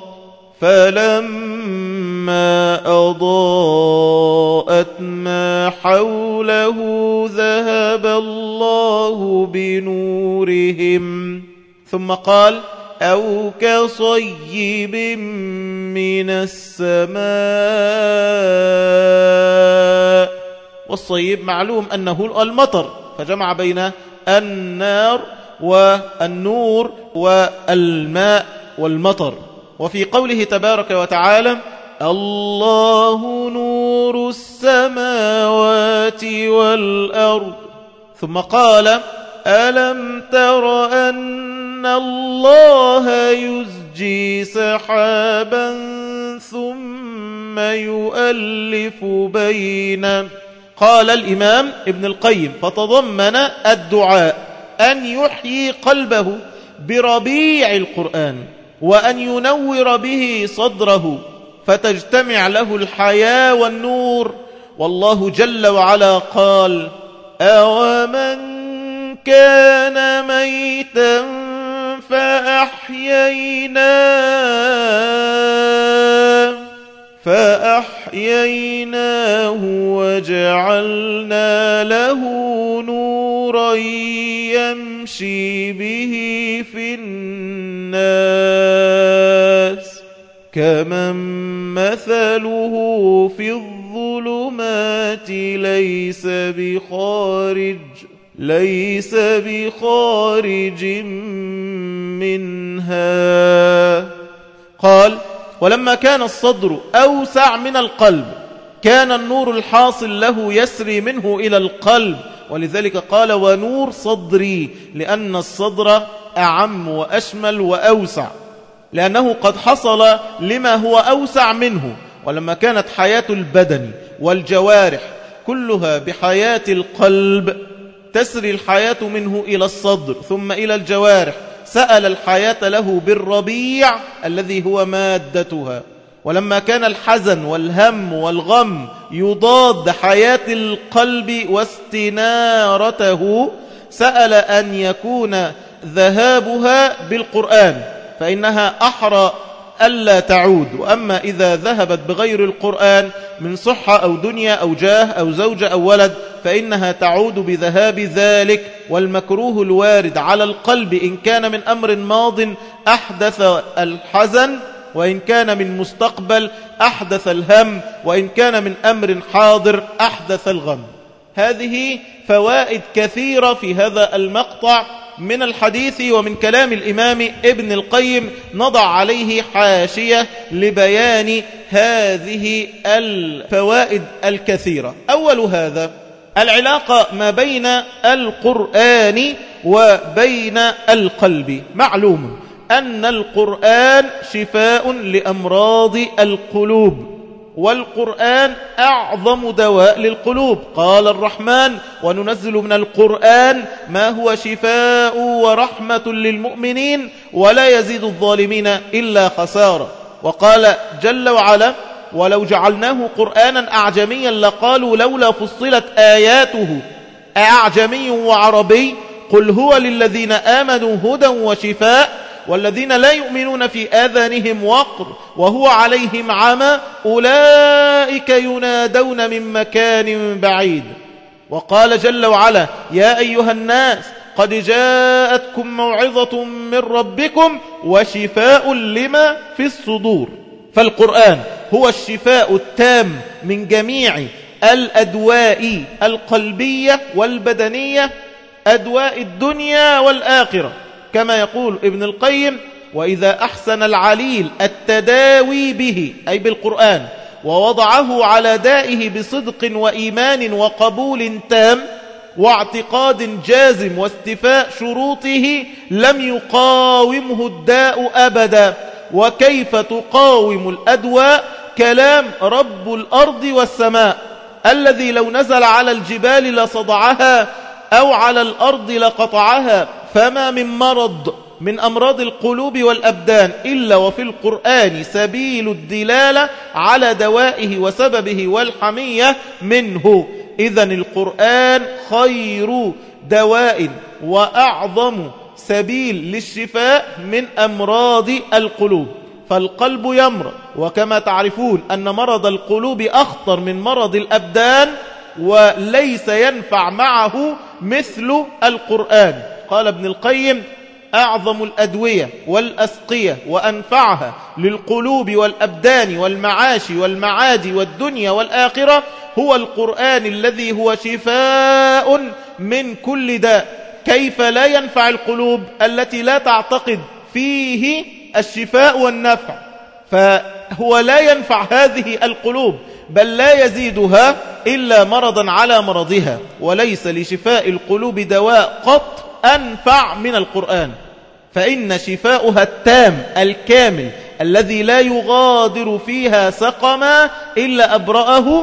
فلما أضاءت ما حوله ذهب الله بنورهم. ثم قال أو كصيب من السماء، والصيب معلوم أنه المطر، فجمع بين النار والنور والماء والمطر. وفي قوله تبارك وتعالى الله نور السماوات والأرض، ثم قال ألم تر أن الله يزجي سحابا ثم يؤلف بينه. قال الإمام ابن القيم فتضمن الدعاء أن يحيي قلبه بربيع القرآن وأن ينور به صدره فتجتمع له الحياة والنور. والله جل وعلا قال أومن كان ميتا فأحييناه فأحييناه وجعلنا له نورا يمشي به في الناس كمن مثله في الظلمات ليس بخارج ليس بخارج منها. قال ولما كان الصدر أوسع من القلب كان النور الحاصل له يسري منه إلى القلب، ولذلك قال ونور صدري، لأن الصدر أعم وأشمل وأوسع، لأنه قد حصل لما هو أوسع منه. ولما كانت حياة البدن والجوارح كلها بحياة القلب تسري الحياة منه إلى الصدر ثم إلى الجوارح، سأل الحياة له بالربيع الذي هو مادتها. ولما كان الحزن والهم والغم يضاد حياة القلب واستنارته سأل أن يكون ذهابها بالقرآن، فإنها أحرى ألا تعود. وأما إذا ذهبت بغير القرآن من صحة أو دنيا أو جاه أو زوجة أو ولد فإنها تعود بذهاب ذلك. والمكروه الوارد على القلب إن كان من أمر ماض أحدث الحزن، وإن كان من مستقبل أحدث الهم، وإن كان من أمر حاضر أحدث الغم. هذه فوائد كثيرة في هذا المقطع من الحديث ومن كلام الإمام ابن القيم، نضع عليه حاشية لبيان هذه الفوائد الكثيرة. أول هذا العلاقة ما بين القرآن وبين القلب. معلوم أن القرآن شفاء لأمراض القلوب، والقرآن أعظم دواء للقلوب. قال الرحمن وننزل من القرآن ما هو شفاء ورحمة للمؤمنين ولا يزيد الظالمين إلا خسارة. وقال جل وعلا ولو جعلناه قرآنا أعجميا لقالوا لولا فصلت آياته أعجمي وعربي قل هو للذين آمنوا هدى وشفاء والذين لا يؤمنون في آذانهم وقر وهو عليهم عمى أولئك ينادون من مكان بعيد. وقال جل وعلا يا أيها الناس قد جاءتكم موعظة من ربكم وشفاء لما في الصدور. فالقرآن هو الشفاء التام من جميع الأدواء القلبية والبدنية، أدواء الدنيا والآخرة، كما يقول ابن القيم وإذا أحسن العليل التداوي به أي بالقرآن ووضعه على دائه بصدق وإيمان وقبول تام واعتقاد جازم واستفاء شروطه لم يقاومه الداء أبدا. وكيف تقاوم الأدواء؟ كلام رب الأرض والسماء الذي لو نزل على الجبال لصدعها أو على الأرض لقطعها. فما من مرض من أمراض القلوب والأبدان إلا وفي القرآن سبيل الدلالة على دوائه وسببه والحمية منه. إذن القرآن خير دواء وأعظم سبيل للشفاء من أمراض القلوب. فالقلب يمرض، وكما تعرفون أن مرض القلوب أخطر من مرض الأبدان، وليس ينفع معه مثل القرآن. قال ابن القيم أعظم الأدوية والأسقية وأنفعها للقلوب والأبدان والمعاش والمعاد والدنيا والآخرة هو القرآن الذي هو شفاء من كل داء. كيف لا ينفع القلوب التي لا تعتقد فيه الشفاء والنفع؟ فهو لا ينفع هذه القلوب بل لا يزيدها إلا مرضا على مرضها. وليس لشفاء القلوب دواء قط أنفع من القرآن، فإن شفاؤها التام الكامل الذي لا يغادر فيها سقما إلا أبرأه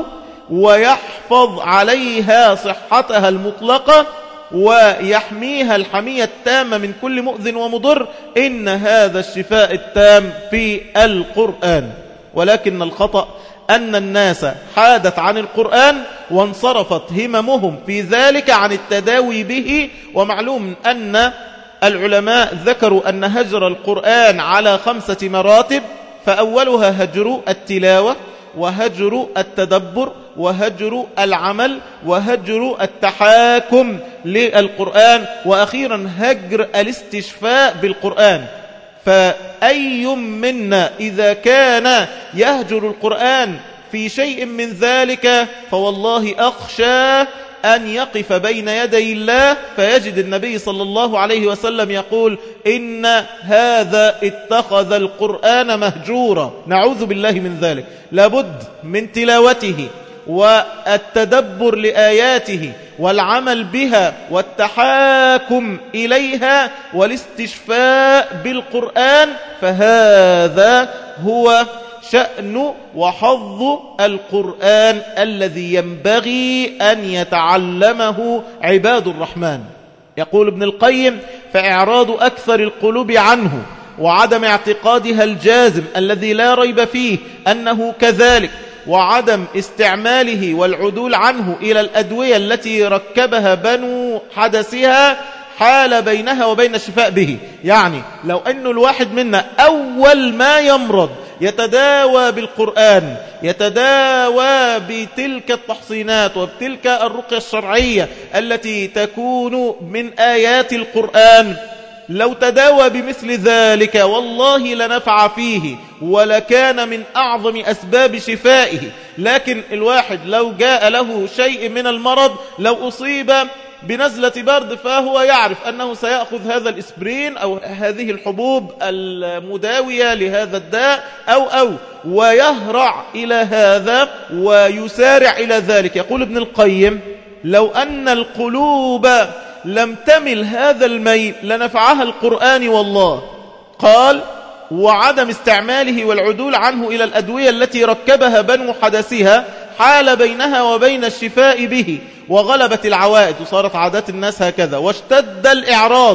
ويحفظ عليها صحتها المطلقة ويحميها الحمية التامة من كل مؤذن ومضر. إن هذا الشفاء التام في القرآن. ولكن الخطأ أن الناس حادت عن القرآن وانصرفت هممهم في ذلك عن التداوي به. ومعلوم أن العلماء ذكروا أن هجر القرآن على خمسة مراتب، فأولها هجر التلاوة، وهجر التدبر، وهجر العمل، وهجر التحاكم للقرآن، وأخيرا هجر الاستشفاء بالقرآن. فأي منا إذا كان يهجر القرآن في شيء من ذلك فوالله أخشى أن يقف بين يدي الله فيجد النبي صلى الله عليه وسلم يقول إن هذا اتخذ القرآن مهجورا. نعوذ بالله من ذلك. لابد من تلاوته والتدبر لآياته والعمل بها والتحاكم إليها والاستشفاء بالقرآن، فهذا هو شأن وحظ القرآن الذي ينبغي أن يتعلمه عباد الرحمن. يقول ابن القيم فإعراض أكثر القلوب عنه وعدم اعتقادها الجازم الذي لا ريب فيه أنه كذلك، وعدم استعماله والعدول عنه إلى الأدوية التي ركبها بنو حدثها حال بينها وبين الشفاء به. يعني لو أن الواحد منا أول ما يمرض يتداوى بالقرآن، يتداوى بتلك التحصينات وبتلك الرقية الشرعية التي تكون من آيات القرآن، لو تداوى بمثل ذلك والله لنفع فيه ولكان من أعظم أسباب شفائه. لكن الواحد لو جاء له شيء من المرض، لو أصيب بنزلة برد فهو يعرف أنه سيأخذ هذا الإسبرين أو هذه الحبوب المداوية لهذا الداء أو أو ويهرع إلى هذا ويسارع إلى ذلك. يقول ابن القيم لو أن القلوب لم تمل هذا الميل لنفعها القرآن والله. قال وعدم استعماله والعدول عنه إلى الأدوية التي ركبها بنو حدثها حال بينها وبين الشفاء به، وغلبت العوائد وصارت عادات الناس هكذا، واشتد الإعراض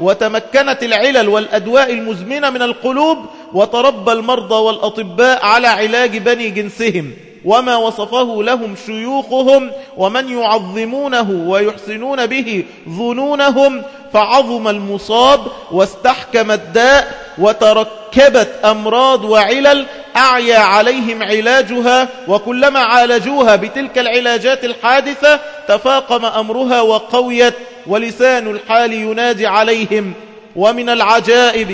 وتمكنت العلل والأدواء المزمنة من القلوب، وتربى المرضى والأطباء على علاج بني جنسهم وما وصفه لهم شيوخهم ومن يعظمونه ويحسنون به ظنونهم، فعظم المصاب واستحكم الداء وتركبت أمراض وعلل أعيا عليهم علاجها، وكلما عالجوها بتلك العلاجات الحادثة تفاقم أمرها وقويت، ولسان الحال ينادي عليهم. ومن العجائب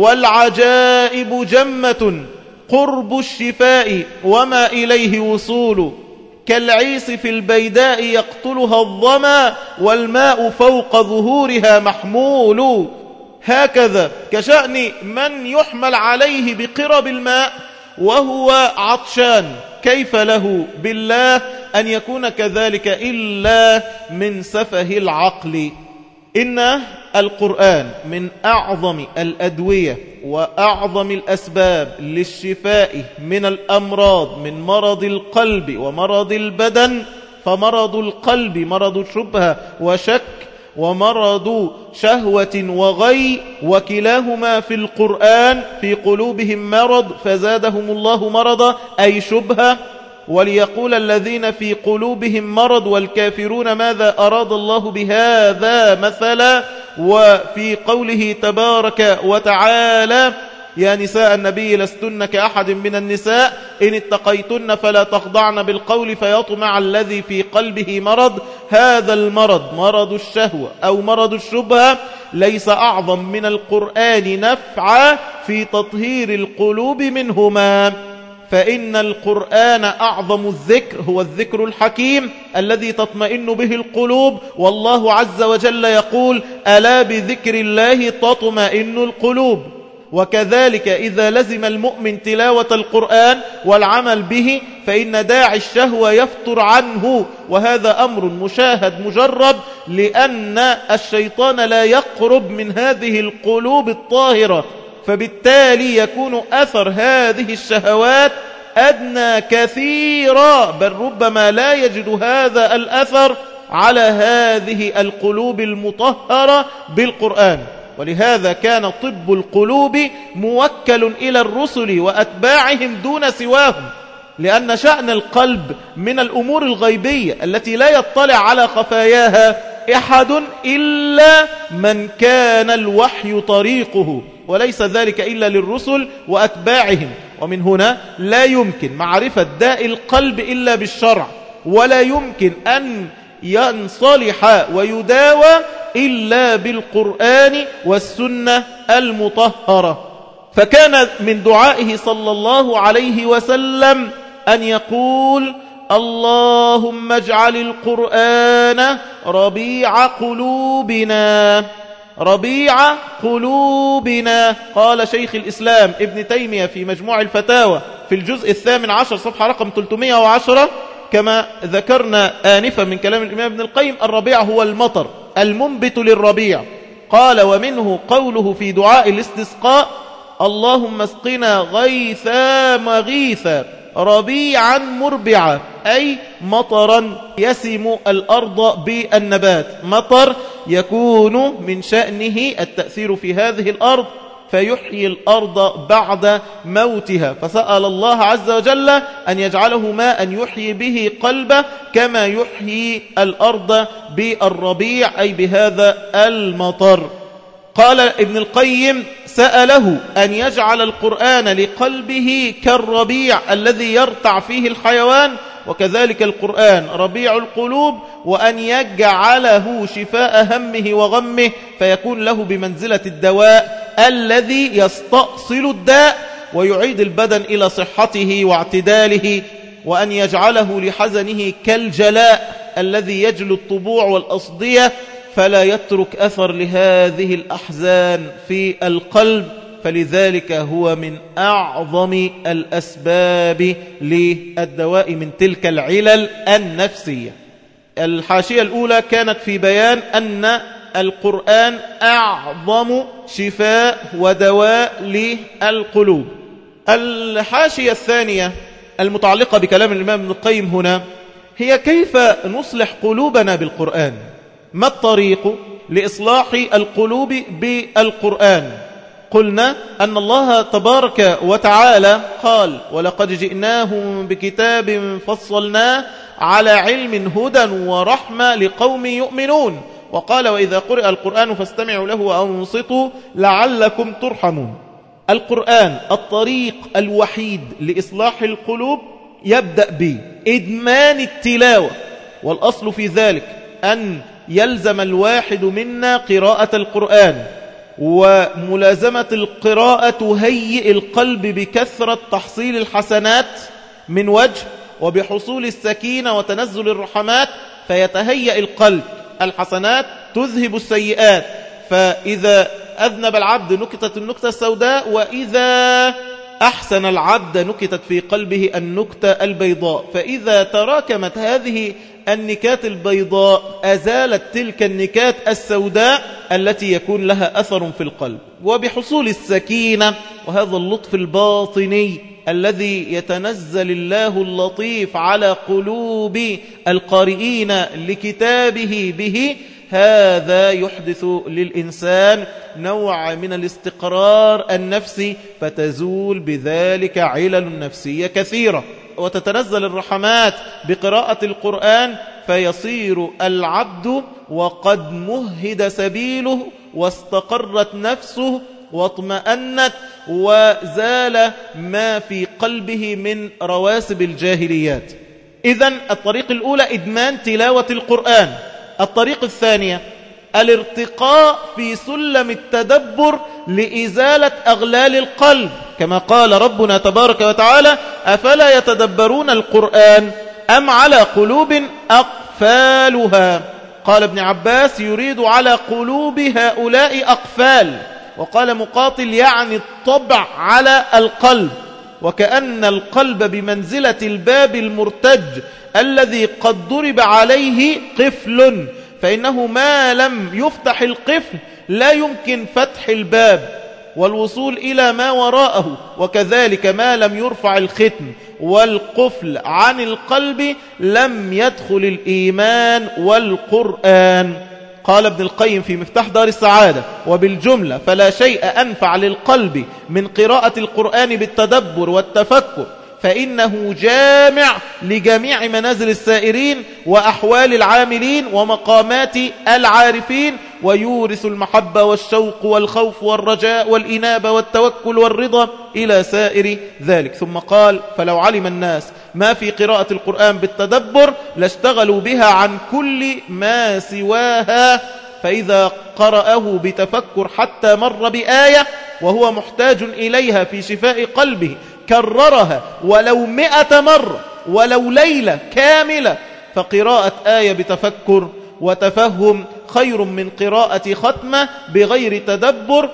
والعجائب جمة قرب الشفاء وما إليه وصول، كالعيس في البيداء يقتلها الظما والماء فوق ظهورها محمول. هكذا كشأن من يحمل عليه بقرب الماء وهو عطشان، كيف له بالله أن يكون كذلك إلا من سفه العقل. إن القرآن من أعظم الأدوية وأعظم الأسباب للشفاء من الأمراض، من مرض القلب ومرض البدن. فمرض القلب مرض شبهة وشك، ومرض شهوة وغي، وكلاهما في القرآن في قلوبهم مرض فزادهم الله مرضا أي شبهة. وليقول الذين في قلوبهم مرض والكافرون ماذا أراد الله بهذا مثلا. وفي قوله تبارك وتعالى يا نساء النبي لستن كأحد من النساء إن اتقيتن فلا تخضعن بالقول فيطمع الذي في قلبه مرض. هذا المرض مرض الشهوة أو مرض الشبهة ليس أعظم من القرآن نفعا في تطهير القلوب منهما، فإن القرآن أعظم الذكر هو الذكر الحكيم الذي تطمئن به القلوب. والله عز وجل يقول ألا بذكر الله تطمئن القلوب. وكذلك إذا لزم المؤمن تلاوة القرآن والعمل به فإن داعي الشهوة يفتر عنه، وهذا أمر مشاهد مجرب، لأن الشيطان لا يقرب من هذه القلوب الطاهرة، فبالتالي يكون أثر هذه الشهوات أدنى كثيرا، بل ربما لا يجد هذا الأثر على هذه القلوب المطهرة بالقرآن. ولهذا كان طب القلوب موكل إلى الرسل وأتباعهم دون سواهم، لأن شأن القلب من الأمور الغيبية التي لا يطلع على خفاياها أحد إلا من كان الوحي طريقه، وليس ذلك إلا للرسل وأتباعهم. ومن هنا لا يمكن معرفة داء القلب إلا بالشرع، ولا يمكن أن ينصلح ويداوى إلا بالقرآن والسنة المطهرة. فكان من دعائه صلى الله عليه وسلم أن يقول اللهم اجعل القرآن ربيع قلوبنا، ربيع قلوبنا. قال شيخ الإسلام ابن تيمية في مجموع الفتاوى في الجزء الثامن عشر صفحة رقم ثلاثمائة وعشرة، كما ذكرنا آنفا من كلام الإمام ابن القيم، الربيع هو المطر المنبت للربيع. قال ومنه قوله في دعاء الاستسقاء اللهم اسقنا غيثا مغيثا ربيعا مربعا، أي مطرا يسم الأرض بالنبات، مطر يكون من شأنه التأثير في هذه الأرض فيحيي الأرض بعد موتها. فسأل الله عز وجل أن يجعله ماء يحيي به قلبه كما يحيي الأرض بالربيع أي بهذا المطر. قال ابن القيم سأله أن يجعل القرآن لقلبه كالربيع الذي يرتع فيه الحيوان، وكذلك القرآن ربيع القلوب، وأن يجعله شفاء همه وغمه فيكون له بمنزلة الدواء الذي يستأصل الداء ويعيد البدن إلى صحته واعتداله، وأن يجعله لحزنه كالجلاء الذي يجلو الطبوع والأصدية فلا يترك أثر لهذه الأحزان في القلب. فلذلك هو من أعظم الأسباب للدواء من تلك العلل النفسية. الحاشية الأولى كانت في بيان أن القرآن أعظم شفاء ودواء للقلوب. الحاشية الثانية المتعلقة بكلام الإمام ابن القيم هنا هي كيف نصلح قلوبنا بالقرآن، ما الطريق لإصلاح القلوب بالقرآن. قلنا أن الله تبارك وتعالى قال ولقد جئناهم بكتاب فصلناه على علم هدى ورحمة لقوم يؤمنون، وقال وإذا قرئ القرآن فاستمعوا له وأنصتوا لعلكم ترحمون. القرآن الطريق الوحيد لإصلاح القلوب يبدأ بإدمان التلاوة، والأصل في ذلك أن يلزم الواحد منا قراءة القرآن، وملازمة القراءة تهيئ القلب بكثرة تحصيل الحسنات من وجه، وبحصول السكينة وتنزل الرحمات فيتهيئ القلب. الحسنات تذهب السيئات، فإذا أذنب العبد نكتت النكتة السوداء، وإذا أحسن العبد نكتت في قلبه النكتة البيضاء، فإذا تراكمت هذه النكات البيضاء أزالت تلك النكات السوداء التي يكون لها أثر في القلب. وبحصول السكينة وهذا اللطف الباطني الذي يتنزل الله اللطيف على قلوب القارئين لكتابه به، هذا يحدث للإنسان نوع من الاستقرار النفسي، فتزول بذلك علل نفسية كثيرة، وتتنزل الرحمات بقراءة القرآن، فيصير العبد وقد مهد سبيله واستقرت نفسه واطمأنت، وزال ما في قلبه من رواسب الجاهليات. إذن الطريق الأولى إدمان تلاوة القرآن. الطريق الثانية الارتقاء في سلم التدبر لإزالة أغلال القلب، كما قال ربنا تبارك وتعالى أفلا يتدبرون القرآن أم على قلوب أقفالها. قال ابن عباس يريد على قلوب هؤلاء أقفال، وقال مقاتل يعني الطبع على القلب، وكأن القلب بمنزلة الباب المرتج الذي قد ضرب عليه قفل، فإنه ما لم يفتح القفل لا يمكن فتح الباب والوصول إلى ما وراءه، وكذلك ما لم يرفع الختم والقفل عن القلب لم يدخل الإيمان والقرآن. قال ابن القيم في مفتاح دار السعادة وبالجملة فلا شيء أنفع للقلب من قراءة القرآن بالتدبر والتفكر، فإنه جامع لجميع منازل السائرين وأحوال العاملين ومقامات العارفين، ويورث المحبة والشوق والخوف والرجاء والإنابة والتوكل والرضا إلى سائر ذلك. ثم قال فلو علم الناس ما في قراءة القرآن بالتدبر لاشتغلوا بها عن كل ما سواها، فإذا قرأه بتفكر حتى مر بآية وهو محتاج إليها في شفاء قلبه كررها ولو مئة مرة ولو ليلة كاملة، فقراءة آية بتفكر وتفهم خير من قراءة ختمة بغير تدبر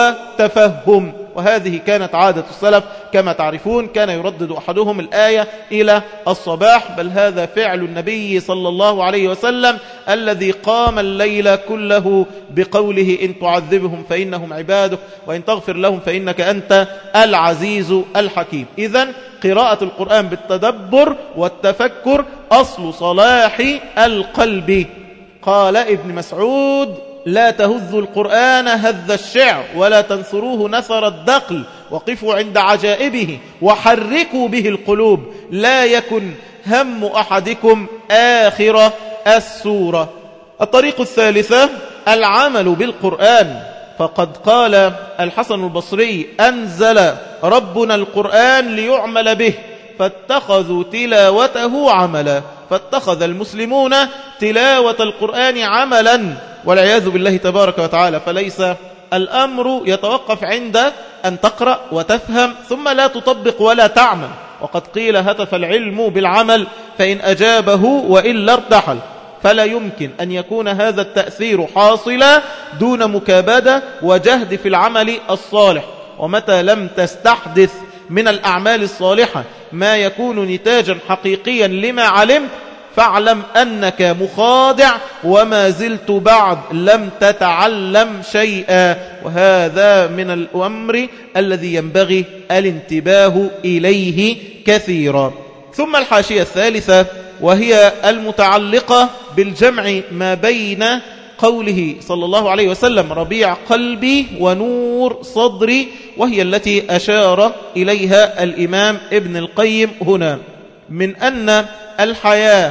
وتفهم. وهذه كانت عادة السلف كما تعرفون، كان يردد أحدهم الآية إلى الصباح، بل هذا فعل النبي صلى الله عليه وسلم الذي قام الليل كله بقوله إن تعذبهم فإنهم عبادك وإن تغفر لهم فإنك أنت العزيز الحكيم. إذن قراءة القرآن بالتدبر والتفكر أصل صلاح القلب. قال ابن مسعود لا تهذوا القرآن هذ الشعر ولا تنثروه نثر الدقل، وقفوا عند عجائبه وحركوا به القلوب، لا يكن هم أحدكم آخر السورة. الطريق الثالثة العمل بالقرآن، فقد قال الحسن البصري أنزل ربنا القرآن ليعمل به فاتخذوا تلاوته عملا، فاتخذ المسلمون تلاوة القرآن عملا والعياذ بالله تبارك وتعالى. فليس الأمر يتوقف عند أن تقرأ وتفهم ثم لا تطبق ولا تعمل، وقد قيل هتف العلم بالعمل فإن أجابه وإلا ارتحل، فلا يمكن أن يكون هذا التأثير حاصلا دون مكابدة وجهد في العمل الصالح. ومتى لم تستحدث من الأعمال الصالحة ما يكون نتاجا حقيقيا لما علمت، فاعلم أنك مخادع وما زلت بعد لم تتعلم شيئا، وهذا من الأمر الذي ينبغي الانتباه إليه كثيرا. ثم الحاشية الثالثة وهي المتعلقة بالجمع ما بين قوله صلى الله عليه وسلم ربيع قلبي ونور صدري، وهي التي أشار إليها الإمام ابن القيم هنا، من أن الحياة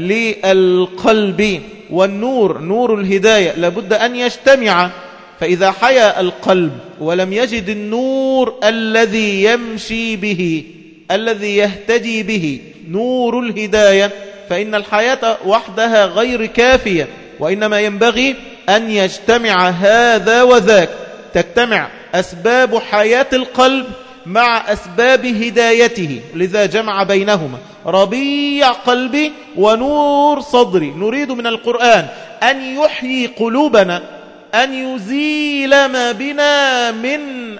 للقلب والنور نور الهداية لابد أن يجتمع، فإذا حيا القلب ولم يجد النور الذي يمشي به الذي يهتدي به نور الهداية فإن الحياة وحدها غير كافية، وإنما ينبغي أن يجتمع هذا وذاك، تجتمع أسباب حياة القلب مع أسباب هدايته، لذا جمع بينهما ربيع قلبي ونور صدري. نريد من القرآن أن يحيي قلوبنا، أن يزيل ما بنا من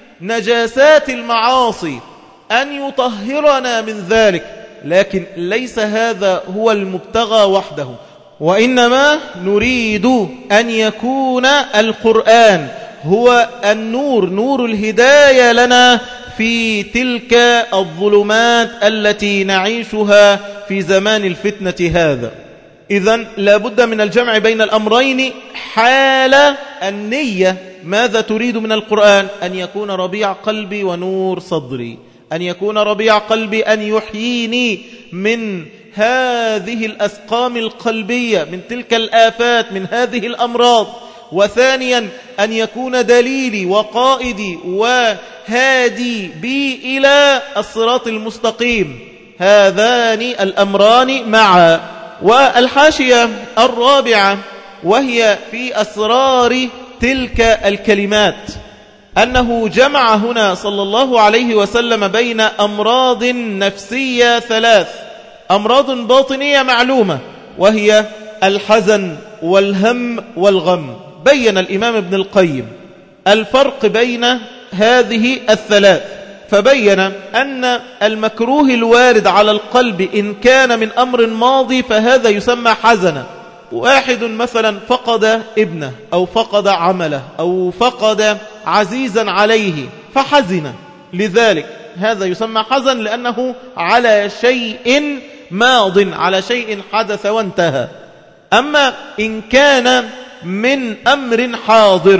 نجاسات المعاصي، أن يطهرنا من ذلك، لكن ليس هذا هو المبتغى وحده، وإنما نريد أن يكون القرآن هو النور نور الهداية لنا في تلك الظلمات التي نعيشها في زمان الفتنة هذا. إذن لابد من الجمع بين الأمرين حال النية. ماذا تريد من القرآن؟ أن يكون ربيع قلبي ونور صدري، أن يكون ربيع قلبي أن يحييني من هذه الأسقام القلبية، من تلك الآفات، من هذه الأمراض. وثانيا أن يكون دليلي وقائدي وهادي بي إلى الصراط المستقيم، هذان الأمران معا. والحاشية الرابعة وهي في أسرار تلك الكلمات أنه جمع هنا صلى الله عليه وسلم بين أمراض نفسية ثلاث، أمراض باطنية معلومة وهي الحزن والهم والغم. بين الإمام ابن القيم الفرق بين هذه الثلاث، فبين أن المكروه الوارد على القلب إن كان من أمر ماضي فهذا يسمى حزنا. واحد مثلا فقد ابنه أو فقد عمله أو فقد عزيزا عليه فحزن، لذلك هذا يسمى حزن لأنه على شيء ماض، على شيء حدث وانتهى. أما إن كان من أمر حاضر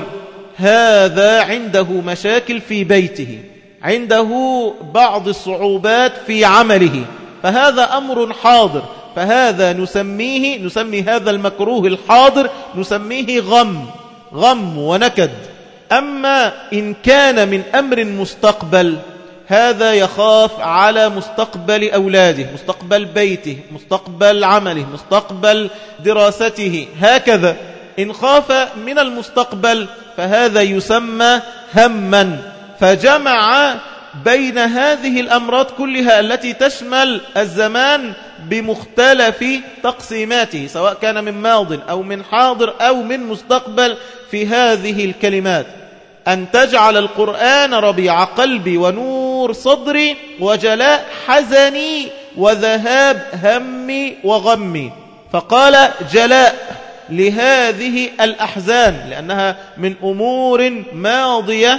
هذا عنده مشاكل في بيته، عنده بعض الصعوبات في عمله، فهذا أمر حاضر، فهذا نسميه نسمي هذا المكروه الحاضر نسميه غم غم ونكد. أما إن كان من أمر مستقبل هذا يخاف على مستقبل أولاده، مستقبل بيته، مستقبل عمله، مستقبل دراسته، هكذا. إن خاف من المستقبل فهذا يسمى همّا. فجمع بين هذه الأمراض كلها التي تشمل الزمان بمختلف تقسيماته، سواء كان من ماض أو من حاضر أو من مستقبل، في هذه الكلمات أن تجعل القرآن ربيع قلبي ونور صدري وجلاء حزني وذهاب همي وغمي. فقال جلاء لهذه الأحزان لأنها من أمور ماضية،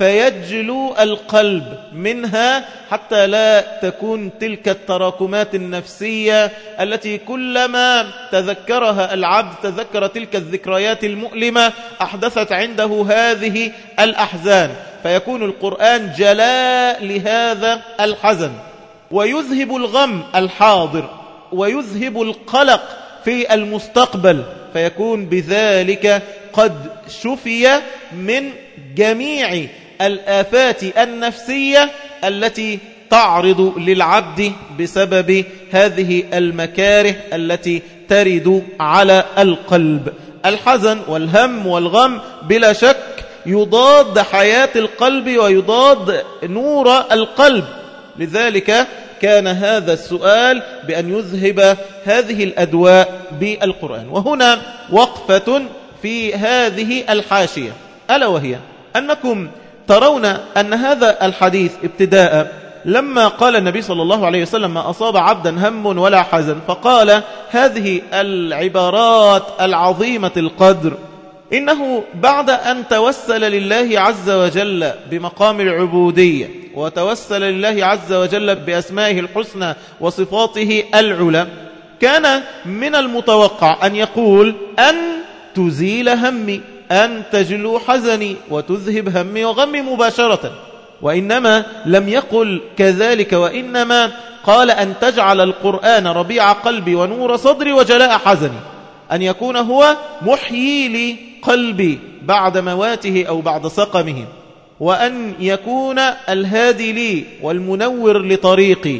فيجلو القلب منها حتى لا تكون تلك التراكمات النفسية التي كلما تذكرها العبد تذكر تلك الذكريات المؤلمة أحدثت عنده هذه الأحزان، فيكون القرآن جلاء لهذا الحزن ويذهب الغم الحاضر ويذهب القلق في المستقبل، فيكون بذلك قد شفي من جميع الآفات النفسية التي تعرض للعبد بسبب هذه المكاره التي ترد على القلب. الحزن والهم والغم بلا شك يضاد حياة القلب ويضاد نور القلب، لذلك كان هذا السؤال بأن يذهب هذه الأدواء بالقرآن. وهنا وقفة في هذه الحاشية، ألا وهي أنكم ترون أن هذا الحديث ابتداء لما قال النبي صلى الله عليه وسلم ما أصاب عبدا هم ولا حزن، فقال هذه العبارات العظيمة القدر إنه بعد أن توسل لله عز وجل بمقام العبودية وتوسل لله عز وجل بأسمائه الحسنى وصفاته العلى، كان من المتوقع أن يقول أن تزيل همي، أن تجلو حزني وتذهب همي وغمي مباشرة. وإنما لم يقل كذلك، وإنما قال أن تجعل القرآن ربيع قلبي ونور صدري وجلاء حزني، أن يكون هو محيي لي قلبي بعد مواته أو بعد سقمه، وأن يكون الهادي لي والمنور لطريقي،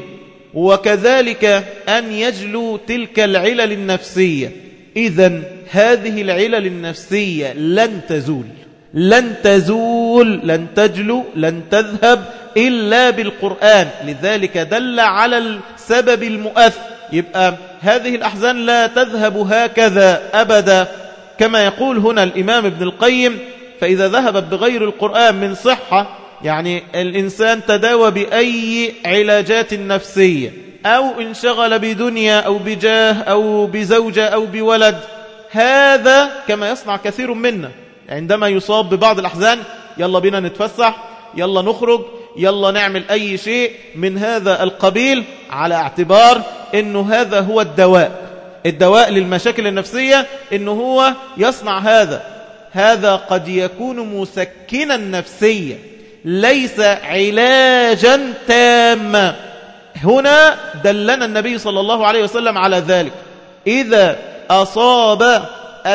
وكذلك أن يجلو تلك العلل النفسية. إذن هذه العلل النفسية لن تزول لن تزول لن تجلو لن تذهب إلا بالقرآن. لذلك دل على السبب المؤثر. يبقى هذه الأحزان لا تذهب هكذا أبدا، كما يقول هنا الإمام ابن القيم: فإذا ذهبت بغير القرآن من صحة، يعني الإنسان تداوى بأي علاجات نفسية، أو انشغل بدنيا أو بجاه أو بزوجة أو بولد، هذا كما يصنع كثير منا عندما يصاب ببعض الأحزان: يلا بينا نتفسح، يلا نخرج، يلا نعمل أي شيء من هذا القبيل، على اعتبار أنه هذا هو الدواء الدواء للمشاكل النفسية، أنه هو يصنع هذا. هذا قد يكون مسكنا نفسيا، ليس علاجا تاما. هنا دلنا النبي صلى الله عليه وسلم على ذلك: إذا أصاب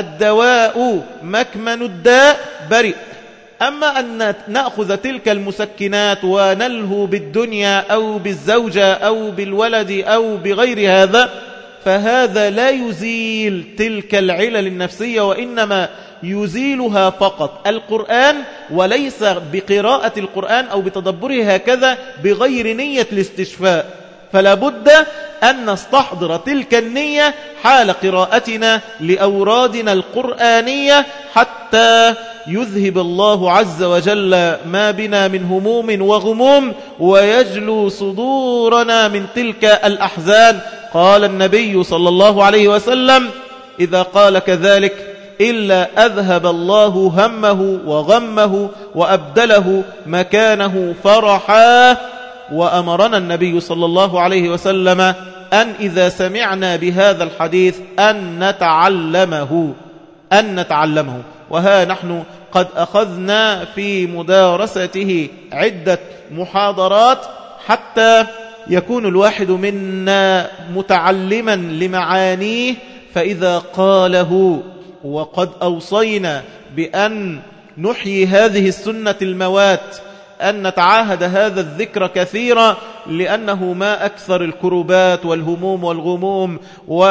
الدواء مكمن الداء برئ. أما أن نأخذ تلك المسكنات ونلهو بالدنيا أو بالزوجة أو بالولد أو بغير هذا، فهذا لا يزيل تلك العلل النفسية، وإنما يزيلها فقط القرآن، وليس بقراءة القرآن أو بتدبره هكذا بغير نية الاستشفاء. فلا بد أن نستحضر تلك النية حال قراءتنا لأورادنا القرآنية، حتى يذهب الله عز وجل ما بنا من هموم وغموم، ويجلو صدورنا من تلك الأحزان. قال النبي صلى الله عليه وسلم: إذا قال كذلك إلا أذهب الله همه وغمه وأبدله مكانه فرحا. وأمرنا النبي صلى الله عليه وسلم أن إذا سمعنا بهذا الحديث أن نتعلمه أن نتعلمه وها نحن قد أخذنا في مدارسته عدة محاضرات حتى يكون الواحد منا متعلما لمعانيه، فإذا قاله. وقد أوصينا بأن نحيي هذه السنة الموات، أن نتعاهد هذا الذكر كثيرا، لأنه ما أكثر الكربات والهموم والغموم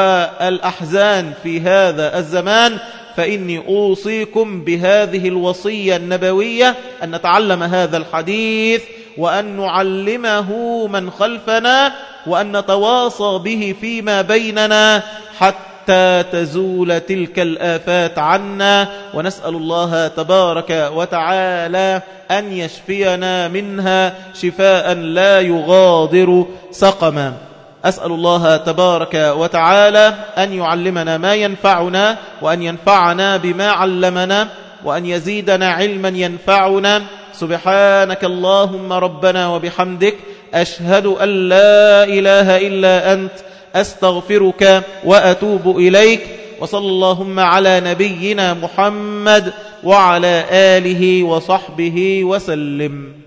والأحزان في هذا الزمان. فإني أوصيكم بهذه الوصية النبوية أن نتعلم هذا الحديث، وأن نعلمه من خلفنا، وأن نتواصى به فيما بيننا حتى تزول تلك الآفات عنا. ونسأل الله تبارك وتعالى أن يشفينا منها شفاء لا يغادر سقما. أسأل الله تبارك وتعالى أن يعلمنا ما ينفعنا، وأن ينفعنا بما علمنا، وأن يزيدنا علما ينفعنا. سبحانك اللهم ربنا وبحمدك، أشهد أن لا إله إلا أنت، أستغفرك وأتوب إليك. وصلى اللهم على نبينا محمد وعلى آله وصحبه وسلم.